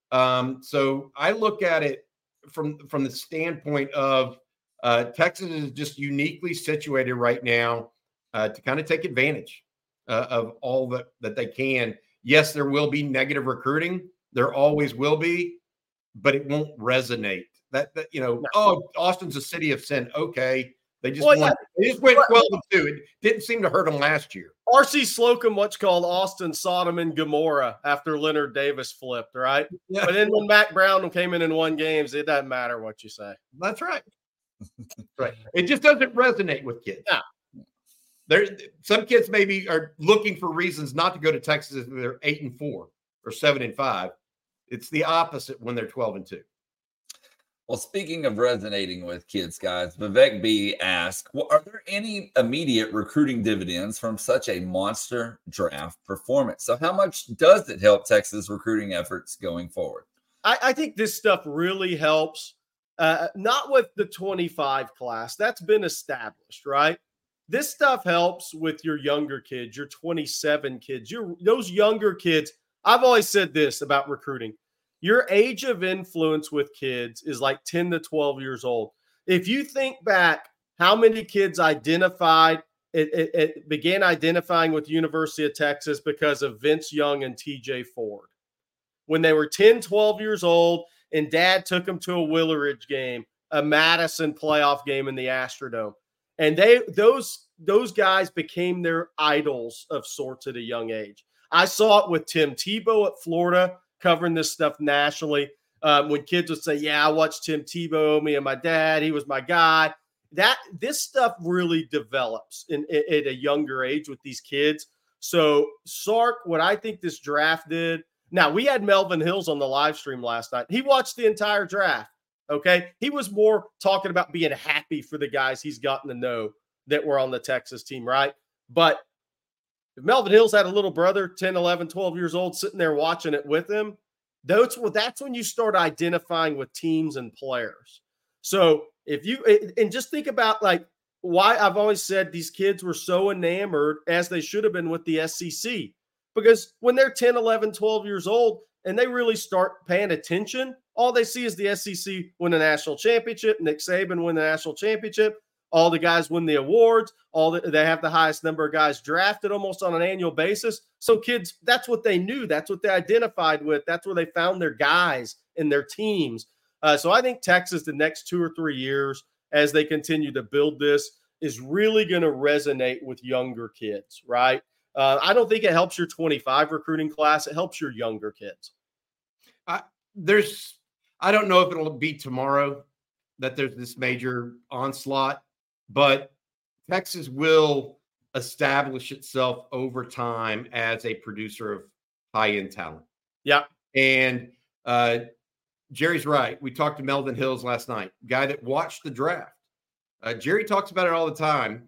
Um, so I look at it from, from the standpoint of uh, Texas is just uniquely situated right now uh, to kind of take advantage uh, of all that, that they can. Yes, there will be negative recruiting. There always will be, but it won't resonate. That, that you know, no. oh, Austin's a city of sin. Okay. They just, well, went, yeah. they just went twelve and two. It didn't seem to hurt them last year. R C Slocum once called Austin Sodom and Gomorrah after Leonard Davis flipped, right? Yeah. But then when Mac Brown came in and won games, it doesn't matter what you say. That's right. Right. It just doesn't resonate with kids. Yeah. There, some kids maybe are looking for reasons not to go to Texas if they're eight and four or seven and five. It's the opposite when they're twelve and two. Well, speaking of resonating with kids, guys, Vivek B asked, well, are there any immediate recruiting dividends from such a monster draft performance? So how much does it help Texas recruiting efforts going forward? I, I think this stuff really helps, uh, not with the twenty-five class. That's been established, right? This stuff helps with your younger kids, your twenty-seven kids, your those younger kids. I've always said this about recruiting. Your age of influence with kids is like ten to twelve years old. If you think back how many kids identified, it, it, it began identifying with University of Texas because of Vince Young and T J Ford. When they were ten, twelve years old and dad took them to a Willowridge game, a Madison playoff game in the Astrodome. And they those, those guys became their idols of sorts at a young age. I saw it with Tim Tebow at Florida, covering this stuff nationally. Um, when kids would say, yeah, I watched Tim Tebow, me and my dad, he was my guy. That this stuff really develops in, in, at a younger age with these kids. So Sark, what I think this draft did, now we had Melvin Hills on the live stream last night. He watched the entire draft. Okay. He was more talking about being happy for the guys he's gotten to know that were on the Texas team. Right. But if Melvin Hills had a little brother, ten, eleven, twelve years old, sitting there watching it with him, that's, that's when you start identifying with teams and players. So if you – and just think about, like, why I've always said these kids were so enamored, as they should have been, with the S E C. Because when they're ten, eleven, twelve years old and they really start paying attention, all they see is the S E C win a national championship, Nick Saban win the national championship, all the guys win the awards. All the, they have the highest number of guys drafted almost on an annual basis. So kids, that's what they knew. That's what they identified with. That's where they found their guys and their teams. Uh, so I think Texas, the next two or three years, as they continue to build this, is really going to resonate with younger kids, right? Uh, I don't think it helps your twenty-five recruiting class. It helps your younger kids. I, there's, I don't know if it'll be tomorrow that there's this major onslaught, but Texas will establish itself over time as a producer of high-end talent. Yeah. And uh, Jerry's right. We talked to Melvin Hills last night, guy that watched the draft. Uh, Jerry talks about it all the time.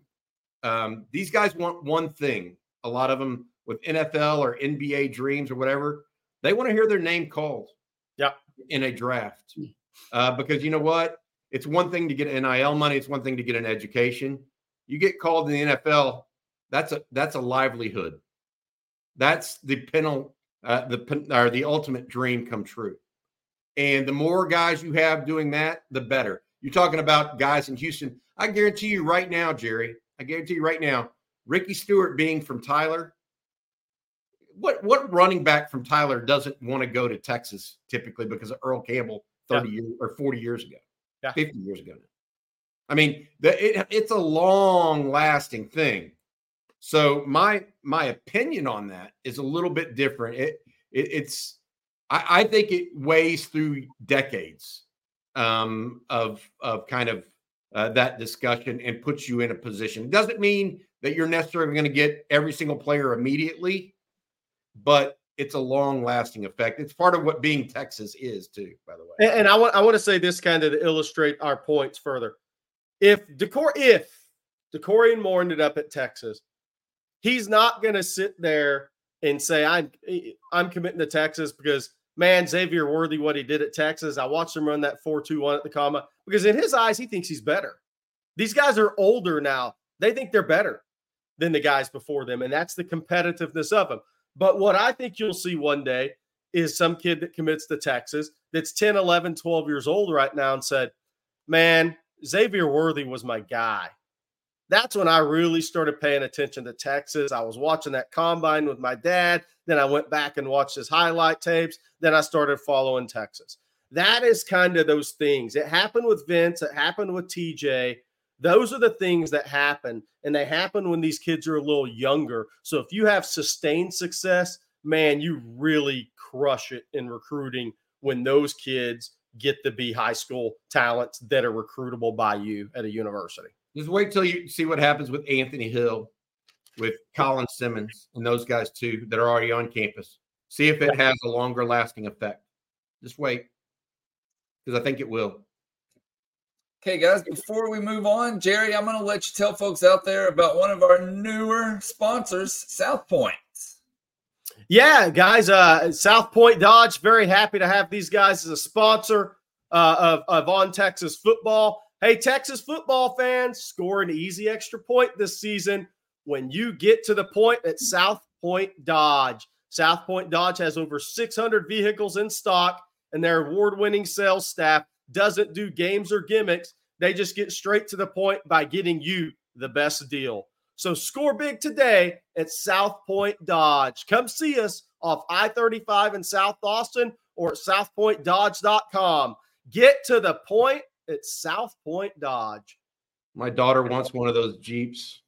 Um, these guys want one thing. A lot of them with N F L or N B A dreams or whatever, they want to hear their name called. Yeah. In a draft. Uh, because you know what? It's one thing to get N I L money. It's one thing to get an education. You get called in the N F L, that's a that's a livelihood. That's the penal, uh, the or the ultimate dream come true. And the more guys you have doing that, the better. You're talking about guys in Houston. I guarantee you right now, Jerry, I guarantee you right now, Ricky Stewart being from Tyler, what what running back from Tyler doesn't want to go to Texas typically because of Earl Campbell thirty yeah. years or forty years ago, yeah. fifty years ago now. I mean, the, it, it's a long-lasting thing. So my my opinion on that is a little bit different. It, it it's I, I think it weighs through decades um, of of kind of uh, that discussion and puts you in a position. It doesn't mean that you're necessarily going to get every single player immediately, but it's a long-lasting effect. It's part of what being Texas is too, by the way. And, and I want I want to say this kind of to illustrate our points further. If Decor, if Decorian Moore ended up at Texas, he's not going to sit there and say, I'm I'm committing to Texas because, man, Xavier Worthy, what he did at Texas, I watched him run that four two one at the comma, because in his eyes, he thinks he's better. These guys are older now. They think they're better than the guys before them, and that's the competitiveness of them. But what I think you'll see one day is some kid that commits to Texas that's ten, eleven, twelve years old right now and said, man, Xavier Worthy was my guy. That's when I really started paying attention to Texas. I was watching that combine with my dad. Then I went back and watched his highlight tapes. Then I started following Texas. That is kind of those things. It happened with Vince. It happened with T J. Those are the things that happen, and they happen when these kids are a little younger. So if you have sustained success, man, you really crush it in recruiting when those kids get to be high school talents that are recruitable by you at a university. Just wait till you see what happens with Anthony Hill, with Colin Simmons, and those guys too that are already on campus. See if it has a longer lasting effect. Just wait, because I think it will. Okay, guys, before we move on, Jerry, I'm going to let you tell folks out there about one of our newer sponsors, South Point. Yeah, guys, uh, South Point Dodge, very happy to have these guys as a sponsor uh, of, of On Texas Football. Hey, Texas football fans, score an easy extra point this season when you get to the point at South Point Dodge. South Point Dodge has over six hundred vehicles in stock, and their award-winning sales staff doesn't do games or gimmicks. They just get straight to the point by getting you the best deal. So score big today at South Point Dodge. Come see us off I thirty-five in South Austin or at south point dodge dot com. Get to the point at South Point Dodge. My daughter wants one of those Jeeps.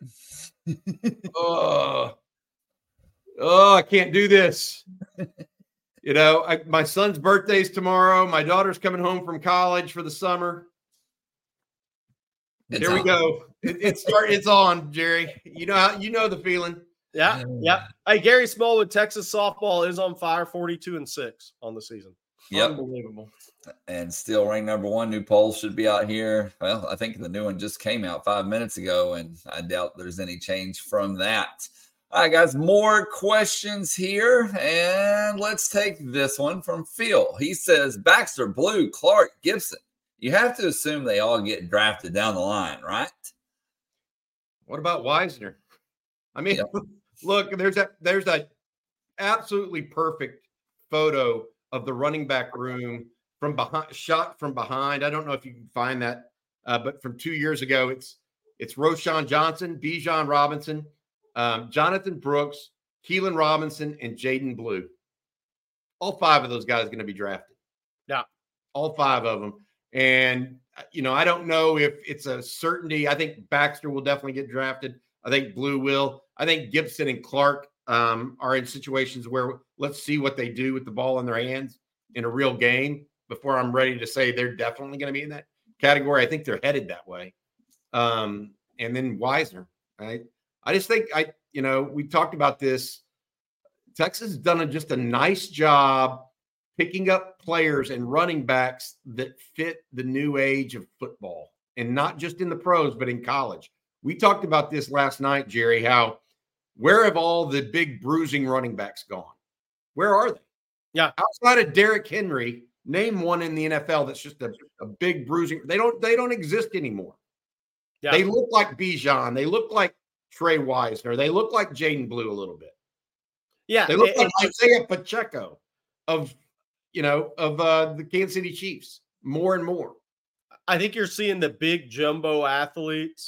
oh, oh, I can't do this. You know, I, my son's birthday's tomorrow. My daughter's coming home from college for the summer. It's Here on. we go. It, it's start. It's on, Jerry. You know how you know the feeling. Yeah, yeah. Hey, Gary Smallwood, Texas softball is on fire, forty-two and six on the season. Yep. Unbelievable. And still ranked number one. New polls should be out here. Well, I think the new one just came out five minutes ago, and I doubt there's any change from that. All right, guys, more questions here, and let's take this one from Phil. He says, Baxter, Blue, Clark, Gibson. You have to assume they all get drafted down the line, right? What about Wisner? I mean, yep. Look, there's a there's a absolutely perfect photo of the running back room from behind, shot from behind. I don't know if you can find that, uh, but from two years ago, it's it's Roschon Johnson, Bijan Robinson, um, Jonathan Brooks, Keelan Robinson, and Jaden Blue. All five of those guys are going to be drafted. Yeah, all five of them. And, you know, I don't know if it's a certainty. I think Baxter will definitely get drafted. I think Blue will. I think Gibson and Clark um, are in situations where let's see what they do with the ball in their hands in a real game before I'm ready to say they're definitely going to be in that category. I think they're headed that way. Um, and then Wisner, right? I just think I, you know, we talked about this. Texas has done a, just a nice job picking up players and running backs that fit the new age of football, and not just in the pros, but in college. We talked about this last night, Jerry, how where have all the big bruising running backs gone? Where are they? Yeah. Outside of Derrick Henry, name one in the N F L that's just a, a big bruising. They don't, they don't exist anymore. Yeah. They look like Bijan. They look like Trey Wisner. They look like Jaden Blue a little bit. Yeah. They look it, like it, Isaiah Pacheco of, you know, of uh, the Kansas City Chiefs more and more. I think you're seeing the big jumbo athletes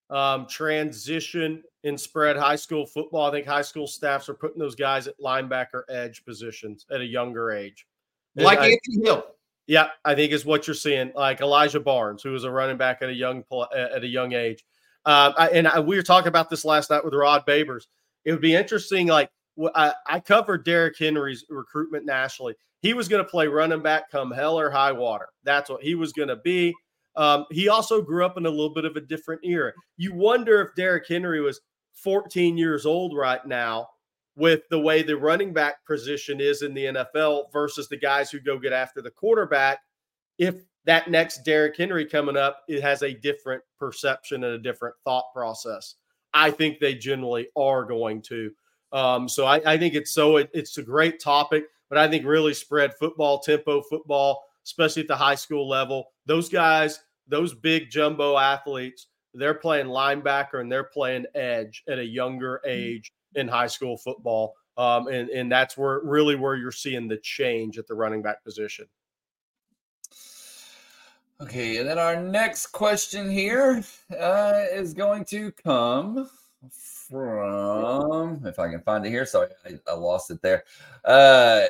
um, transition in spread high school football. I think high school staffs are putting those guys at linebacker edge positions at a younger age. Like I, Anthony Hill. Yeah, I think is what you're seeing. Like Elijah Barnes, who was a running back at a young at a young age. Um, I, and I, we were talking about this last night with Rod Babers. It would be interesting. Like I, I covered Derrick Henry's recruitment nationally. He was going to play running back come hell or high water. That's what he was going to be. Um, he also grew up in a little bit of a different era. You wonder if Derrick Henry was fourteen years old right now with the way the running back position is in the N F L versus the guys who go get after the quarterback. If that next Derrick Henry coming up, it has a different perception and a different thought process. I think they generally are going to. Um, so I, I think it's so it, it's a great topic, but I think really spread football, tempo football, especially at the high school level, those guys, those big jumbo athletes, they're playing linebacker and they're playing edge at a younger age in high school football. Um, and, and that's where really where you're seeing the change at the running back position. Okay, and then our next question here uh, is going to come from, if I can find it here. Sorry, I, I lost it there. Uh,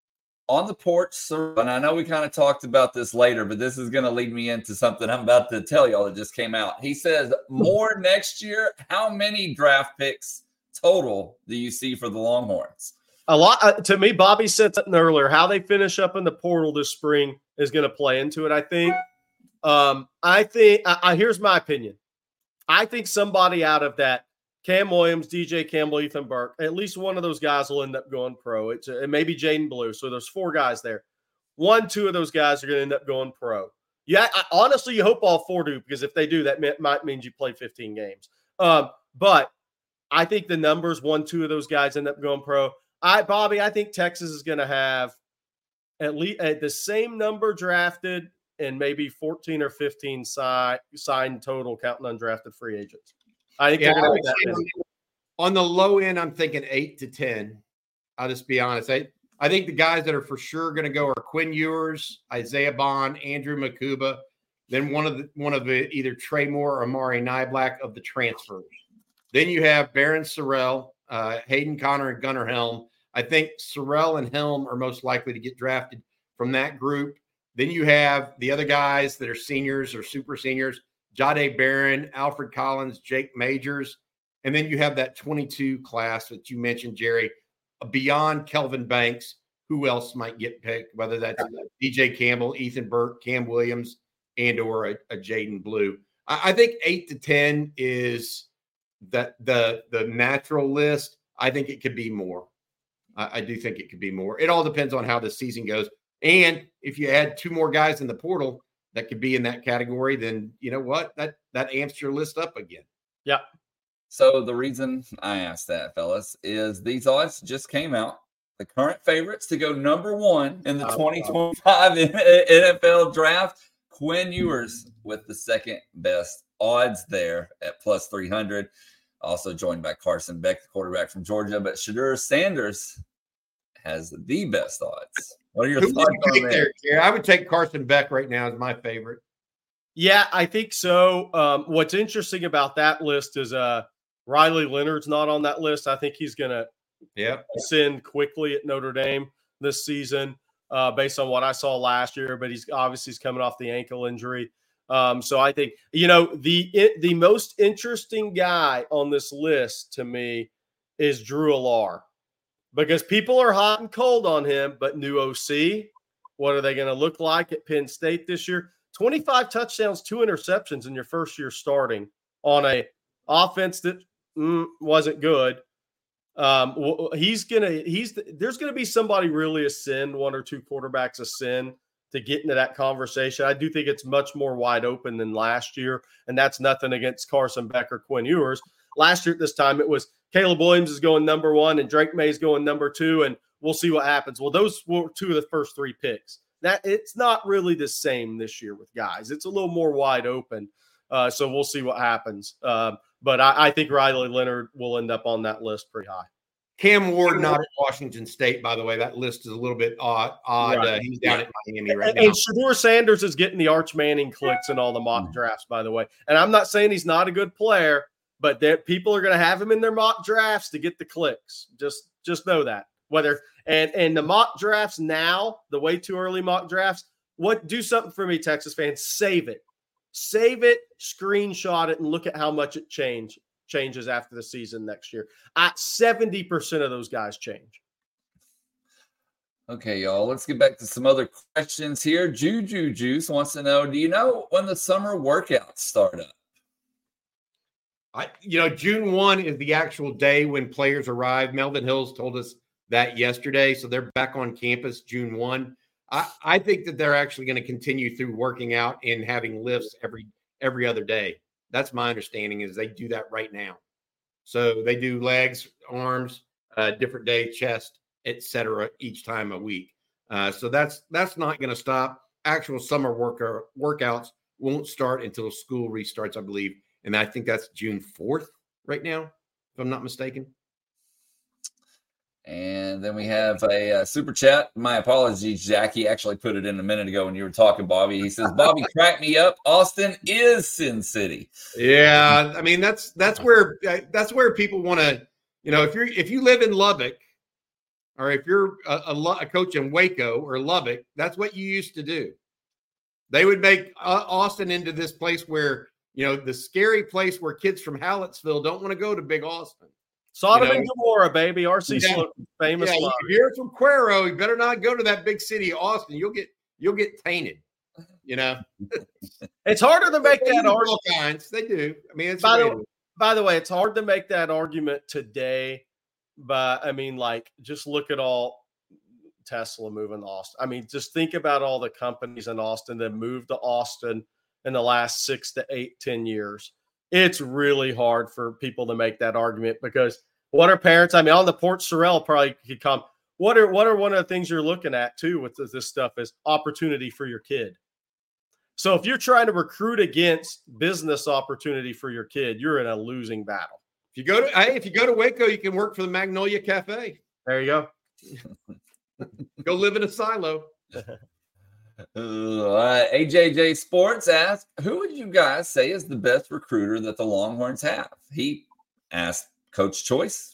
on the porch, and I know we kind of talked about this later, but this is going to lead me into something I'm about to tell y'all that just came out. He says, more next year. How many draft picks total do you see for the Longhorns? A lot. Uh, to me, Bobby said something earlier. How they finish up in the portal this spring is going to play into it, I think. Um, I think I, I, here's my opinion. I think somebody out of that, Cam Williams, D J Campbell, Ethan Burke, at least one of those guys will end up going pro. It's a, it may be Jaden Blue. So there's four guys there. One, two of those guys are going to end up going pro. Yeah, I, honestly, you hope all four do, because if they do, that may, might mean you play fifteen games. Um, but I think the numbers, one, two of those guys end up going pro. I, Bobby, I think Texas is going to have at least at the same number drafted and maybe fourteen or fifteen si- signed total, counting undrafted free agents. I think yeah, they're going to have that. On the low end, I'm thinking eight to ten. I'll just be honest. I, I think the guys that are for sure going to go are Quinn Ewers, Isaiah Bond, Andrew Makuba, then one of the one of the either Trey Moore or Amari Niblack of the transfers. Then you have Barron Sorrell, uh, Hayden Connor, and Gunnar Helm. I think Sorrell and Helm are most likely to get drafted from that group. Then you have the other guys that are seniors or super seniors, Jahdae Barron, Alfred Collins, Jake Majors. And then you have that twenty-two class that you mentioned, Jerry, beyond Kelvin Banks. Who else might get picked, whether that's D J Campbell, Ethan Burke, Cam Williams, and or a, a Jaden Blue. I, I think eight to ten is the, the, the natural list. I think it could be more. I, I do think it could be more. It all depends on how the season goes. And if you add two more guys in the portal that could be in that category, then you know what? That that amps your list up again. Yeah. So the reason I asked that, fellas, is these odds just came out. The current favorites to go number one in the oh, twenty twenty-five N F L draft, Quinn Ewers with the second best odds there at plus three hundred. Also joined by Carson Beck, the quarterback from Georgia. But Shedeur Sanders has the best odds. What are your Who thoughts would you on take that? there, I would take Carson Beck right now as my favorite. Yeah, I think so. Um, what's interesting about that list is uh, Riley Leonard's not on that list. I think he's going to Yep. ascend quickly at Notre Dame this season uh, based on what I saw last year, but he's obviously he's coming off the ankle injury. Um, so I think, you know, the it, the most interesting guy on this list to me is Drew Allar, because people are hot and cold on him, but new O C, what are they going to look like at Penn State this year? twenty-five touchdowns, two interceptions in your first year starting on a offense that mm, wasn't good. Um, he's gonna he's there's gonna be somebody really ascend, one or two quarterbacks ascend to get into that conversation. I do think it's much more wide open than last year, and that's nothing against Carson Beck or Quinn Ewers. Last year at this time, it was Caleb Williams is going number one and Drake May is going number two, and we'll see what happens. Well, those were two of the first three picks. That it's not really the same this year with guys. It's a little more wide open. Uh, so we'll see what happens. Um, but I, I think Riley Leonard will end up on that list pretty high. Cam Ward not at Washington State, by the way. That list is a little bit odd. odd. Right. Uh, he's down at Miami right and, now. And Shedeur Sanders is getting the Arch Manning clicks in all the mock drafts, by the way. And I'm not saying he's not a good player, but that people are going to have him in their mock drafts to get the clicks. Just just know that. Whether and and the mock drafts now, the way too early mock drafts, what do something for me, Texas fans. Save it. Save it, screenshot it, and look at how much it change, changes after the season next year. At seventy percent of those guys change. Okay, y'all, let's get back to some other questions here. Juju Juice wants to know, do you know when the summer workouts start up? I, you know, June first is the actual day when players arrive. Melvin Hills told us that yesterday. So they're back on campus June first. I, I think that they're actually going to continue through working out and having lifts every every other day. That's my understanding is they do that right now. So they do legs, arms, uh, different day, chest, et cetera, each time a week. Uh, so that's that's not going to stop. Actual summer worker workouts won't start until school restarts, I believe. And I think that's June fourth right now, if I'm not mistaken. And then we have a uh, super chat. My apologies, Jackie actually put it in a minute ago when you were talking, Bobby. He says, Bobby, crack me up. Austin is Sin City. Yeah, I mean, that's that's where that's where people want to, you know, if you're if you live in Lubbock or if you're a, a, a coach in Waco or Lubbock, that's what you used to do. They would make uh, Austin into this place where, you know, the scary place where kids from Hallettsville don't want to go to Big Austin. Sodom you know, and Gomorrah, baby. R C yeah, Sloan, famous. Yeah, if you're from Cuero, you better not go to that big city, Austin. You'll get you'll get tainted. You know, it's harder to make that argument. Kinds. They do. I mean, it's by the, by the way, it's hard to make that argument today. But I mean, like, just look at all Tesla moving to Austin. I mean, just think about all the companies in Austin that moved to Austin in the last six to eight, ten years. It's really hard for people to make that argument because what are parents? I mean, on the Port Sorrel probably could come. What are what are one of the things you're looking at too with this stuff is opportunity for your kid. So if you're trying to recruit against business opportunity for your kid, you're in a losing battle. If you go to hey, if you go to Waco, you can work for the Magnolia Cafe. There you go. Go live in a silo. Uh, A J J Sports asked, who would you guys say is the best recruiter that the Longhorns have? He asked Coach Choice.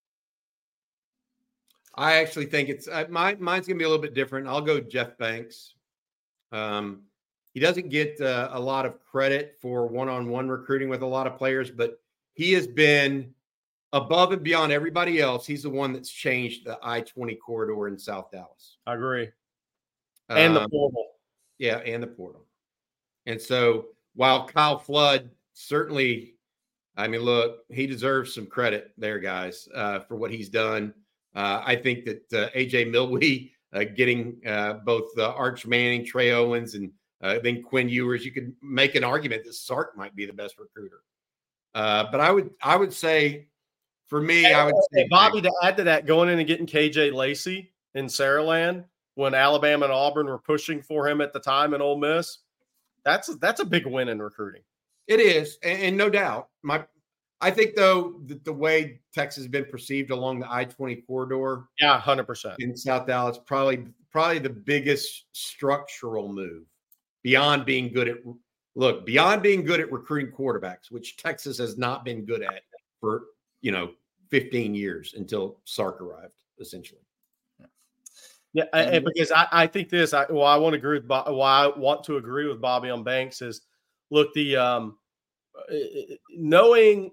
I actually think it's uh, my, mine's going to be a little bit different. I'll go Jeff Banks. Um, he doesn't get uh, a lot of credit for one-on-one recruiting with a lot of players, but he has been above and beyond everybody else. He's the one that's changed the I twenty corridor in South Dallas. I agree. And the um, portal. Yeah, and the portal. And so while Kyle Flood certainly, I mean, look, he deserves some credit there, guys, uh, for what he's done. Uh, I think that uh, A J Milwee uh, getting uh, both uh, Arch Manning, Trey Owens, and uh, then Quinn Ewers, you could make an argument that Sark might be the best recruiter. Uh, but I would, I would say, for me, I would say hey, Bobby, to add to that, going in and getting K J Lacey in Saraland when Alabama and Auburn were pushing for him at the time in Ole Miss, that's that's a big win in recruiting. It is, and, and no doubt. My, I think though that the way Texas has been perceived along the I twenty corridor, yeah, one hundred percent in South Dallas, probably probably the biggest structural move beyond being good at look beyond being good at recruiting quarterbacks, which Texas has not been good at for you know fifteen years until Sark arrived, essentially. Yeah, and because I, I think this, I, well, I want to agree with Bob, why I want to agree with Bobby on Banks is, look, the um, knowing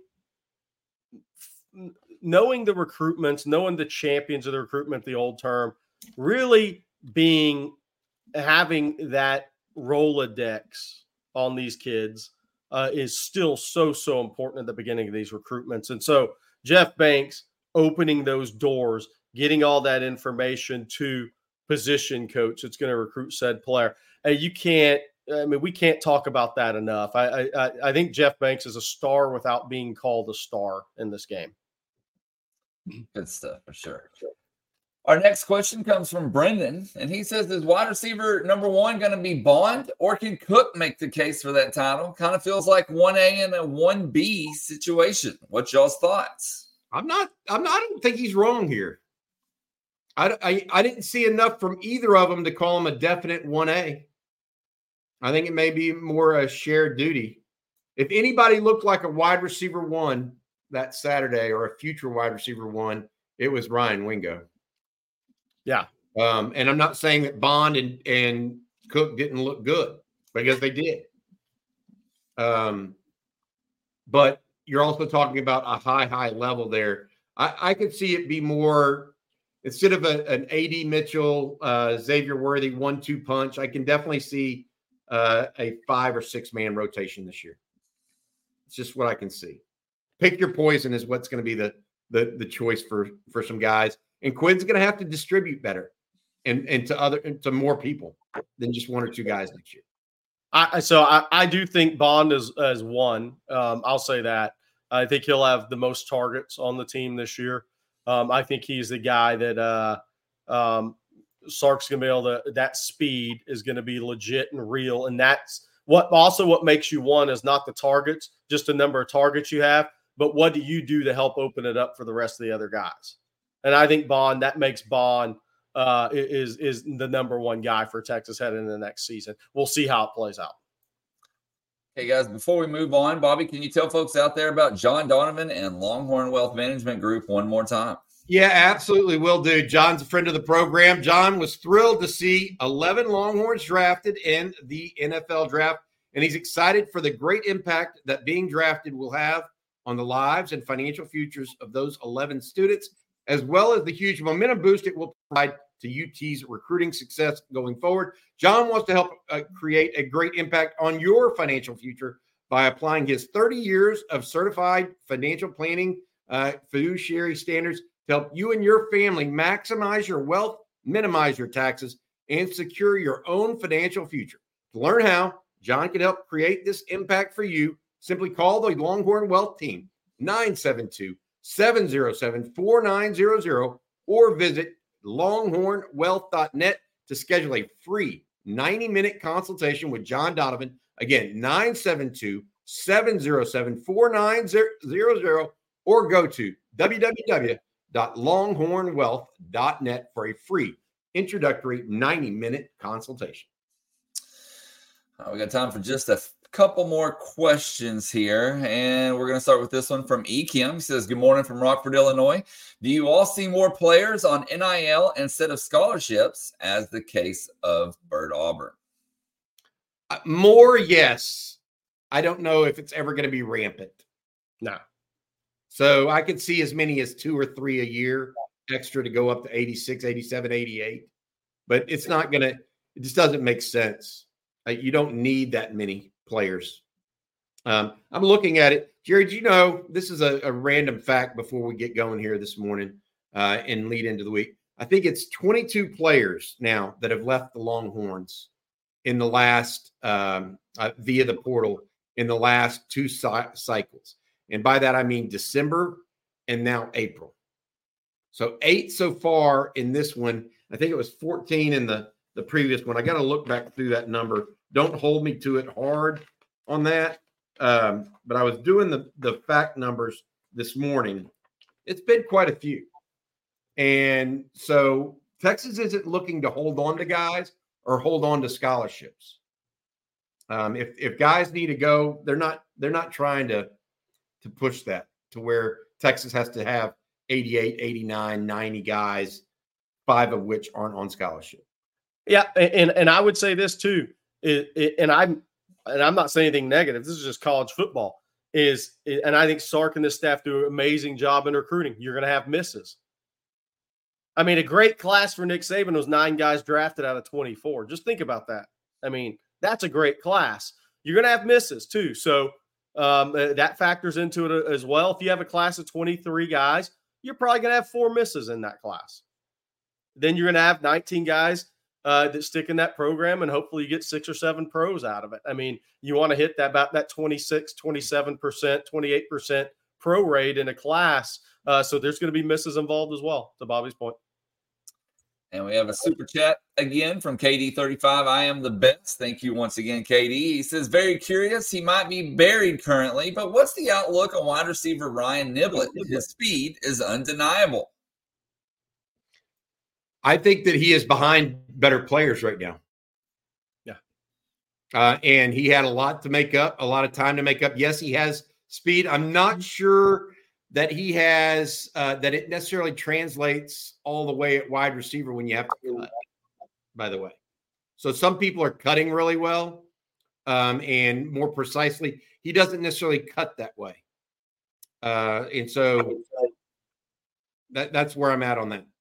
knowing the recruitments, knowing the champions of the recruitment, the old term, really being having that Rolodex on these kids uh, is still so so important at the beginning of these recruitments, and so Jeff Banks opening those doors, getting all that information to position coach that's going to recruit said player. Uh, you can't, I mean, we can't talk about that enough. I, I I think Jeff Banks is a star without being called a star in this game. Good stuff for sure. Our next question comes from Brendan, and he says, is wide receiver number one going to be Bond, or can Cook make the case for that title? Kind of feels like one A and a one B situation. What's y'all's thoughts? I'm not, I'm not, I don't think he's wrong here. I, I, I didn't see enough from either of them to call him a definite one A. I think it may be more a shared duty. If anybody looked like a wide receiver one that Saturday or a future wide receiver one, it was Ryan Wingo. Yeah. Um, and I'm not saying that Bond and, and Cook didn't look good, because they did. Um, but you're also talking about a high, high level there. I, I could see it be more, instead of a, an A D Mitchell, uh, Xavier Worthy one two punch, I can definitely see uh, a five or six man rotation this year. It's just what I can see. Pick your poison is what's going to be the, the the choice for for some guys. And Quinn's going to have to distribute better and, and to other and to more people than just one or two guys next year. I, so I, I do think Bond is as one. Um, I'll say that. I think he'll have the most targets on the team this year. Um, I think he's the guy that uh, um, Sark's going to be able to – that speed is going to be legit and real. And that's what also what makes you one is not the targets, just the number of targets you have, but what do you do to help open it up for the rest of the other guys? And I think Bond, that makes Bond uh, is is the number one guy for Texas heading into the next season. We'll see how it plays out. Hey, guys, before we move on, Bobby, can you tell folks out there about John Donovan and Longhorn Wealth Management Group one more time? Yeah, absolutely will do. John's a friend of the program. John was thrilled to see eleven Longhorns drafted in the N F L draft, and he's excited for the great impact that being drafted will have on the lives and financial futures of those eleven students, as well as the huge momentum boost it will provide to U T's recruiting success going forward. John wants to help uh, create a great impact on your financial future by applying his thirty years of certified financial planning uh, fiduciary standards to help you and your family maximize your wealth, minimize your taxes, and secure your own financial future. To learn how John can help create this impact for you, simply call the Longhorn Wealth Team, nine seven two, seven zero seven, four nine zero zero, or visit longhorn wealth dot net to schedule a free ninety minute consultation with John Donovan. Again, nine seven two, seven zero seven, four nine zero zero, or go to w w w dot longhorn wealth dot net for a free introductory ninety minute consultation. Uh, we got time for just a couple more questions here, and we're going to start with this one from E. Kim. He says, good morning from Rockford, Illinois. Do you all see more players on N I L instead of scholarships, as the case of Bert Auburn? Uh, more, yes. I don't know if it's ever going to be rampant. No. So I could see as many as two or three a year extra to go up to eighty-six, eighty-seven, eighty-eight. But it's not going to – it just doesn't make sense. Uh, you don't need that many players. Um, I'm looking at it. Jerry, do you know, this is a, a random fact before we get going here this morning uh, and lead into the week. I think it's twenty-two players now that have left the Longhorns in the last um, uh, via the portal in the last two cy- cycles. And by that, I mean December and now April. So eight so far in this one. I think it was fourteen in the, the previous one. I got to look back through that number. Don't hold me to it hard on that. Um, but I was doing the, the fact numbers this morning. It's been quite a few. And so Texas isn't looking to hold on to guys or hold on to scholarships. Um, if if guys need to go, they're not they're not trying to to push that to where Texas has to have eighty-eight, eighty-nine, ninety guys, five of which aren't on scholarship. Yeah, and and I would say this too. It, it, and I'm and I'm not saying anything negative. This is just college football. Is and I think Sark and this staff do an amazing job in recruiting. You're going to have misses. I mean, a great class for Nick Saban was nine guys drafted out of twenty-four. Just think about that. I mean, that's a great class. You're going to have misses too. So um, that factors into it as well. If you have a class of twenty-three guys, you're probably going to have four misses in that class. Then you're going to have nineteen guys uh, that stick in that program, and hopefully you get six or seven pros out of it. I mean, you want to hit that about that twenty-six, twenty-seven percent, twenty-eight percent pro rate in a class. Uh, so there's going to be misses involved as well, to Bobby's point. And we have a super chat again from K D thirty-five. I am the best. Thank you once again, K D. He says, very curious. He might be buried currently, but what's the outlook on wide receiver Ryan Niblett? His speed is undeniable. I think that he is behind better players right now. Yeah. Uh, and he had a lot to make up, a lot of time to make up. Yes, he has speed. I'm not sure that he has, uh, that it necessarily translates all the way at wide receiver when you have to cut, by the way. So some people are cutting really well, um, and more precisely, he doesn't necessarily cut that way. Uh, and so that, that's where I'm at on that.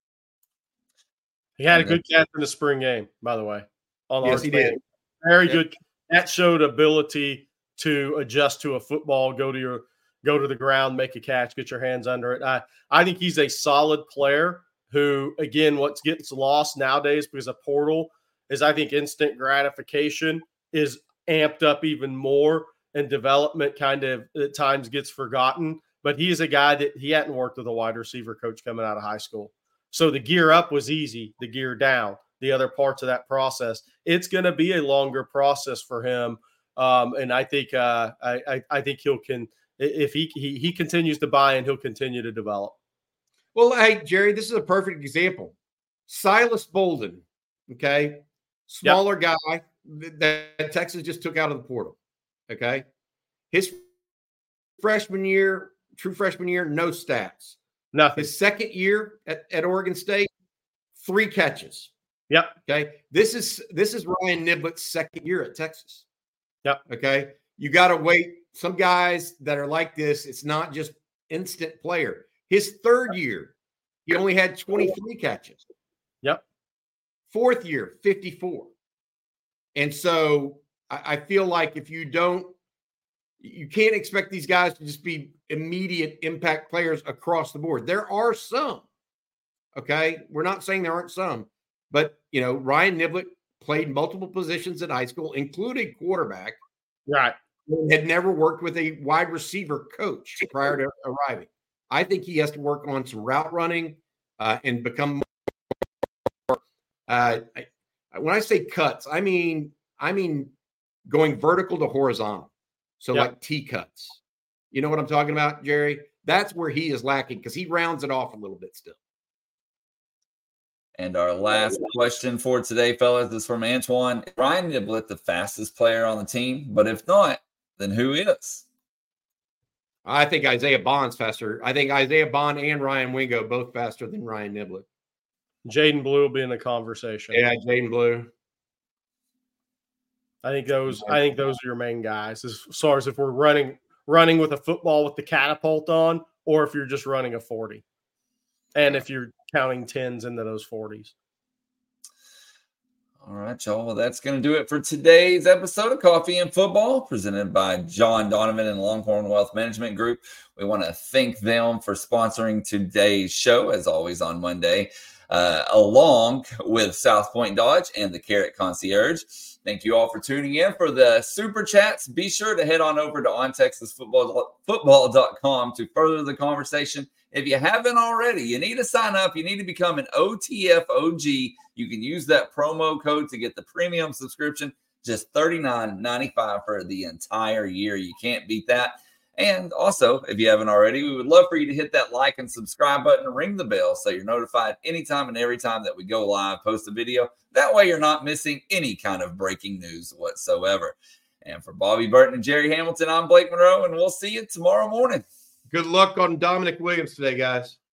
He had a good catch in the spring game, by the way. On yes, he did. Very yeah. good. That showed ability to adjust to a football, go to your go to the ground, make a catch, get your hands under it. I, I think he's a solid player who, again, what gets lost nowadays because of portal is I think instant gratification is amped up even more, and development kind of at times gets forgotten. But he is a guy that he hadn't worked with a wide receiver coach coming out of high school. So the gear up was easy, the gear down, the other parts of that process. It's going to be a longer process for him. Um, and I think uh, I, I, I think he'll can if he, he he continues to buy in, he'll continue to develop. Well, hey, Jerry, this is a perfect example. Silas Bolden, okay, smaller yep. guy that Texas just took out of the portal, okay? His freshman year, true freshman year, no stats. Nothing. His second year at, at Oregon State, three catches. Yep. Okay. This is this is Ryan Niblett's second year at Texas. Yep. Okay. You got to wait. Some guys that are like this, it's not just instant player. His third year, he only had twenty-three catches. Yep. Fourth year, fifty-four. And so I, I feel like if you don't, you can't expect these guys to just be immediate impact players across the board. There are some, okay? We're not saying there aren't some, but, you know, Ryan Niblett played multiple positions in high school, including quarterback. Right. Had never worked with a wide receiver coach prior to arriving. I think he has to work on some route running uh, and become more. Uh, I, when I say cuts, I mean I mean going vertical to horizontal. So yep. like T cuts. You know what I'm talking about, Jerry? That's where he is lacking because he rounds it off a little bit still. And our last question for today, fellas, is from Antoine. Is Ryan Niblett the fastest player on the team? But if not, then who is? I think Isaiah Bond's faster. I think Isaiah Bond and Ryan Wingo both faster than Ryan Niblett. Jaden Blue will be in the conversation. Yeah, Jaden Blue. I think those. I think those are your main guys. As far as if we're running running with a football with the catapult on, or if you're just running a forty, and if you're counting tens into those forties. All right, y'all. Well, that's going to do it for today's episode of Coffee and Football, presented by John Donovan and Longhorn Wealth Management Group. We want to thank them for sponsoring today's show, as always, on Monday, uh, along with South Point Dodge and the Carrot Concierge. Thank you all for tuning in for the Super Chats. Be sure to head on over to on texas football dot com to further the conversation. If you haven't already, you need to sign up. You need to become an O T F O G. You can use that promo code to get the premium subscription, just thirty-nine ninety-five for the entire year. You can't beat that. And also, if you haven't already, we would love for you to hit that like and subscribe button and ring the bell so you're notified anytime and every time that we go live, post a video. That way you're not missing any kind of breaking news whatsoever. And for Bobby Burton and Jerry Hamilton, I'm Blake Monroe, and we'll see you tomorrow morning. Good luck on Dominic Williams today, guys.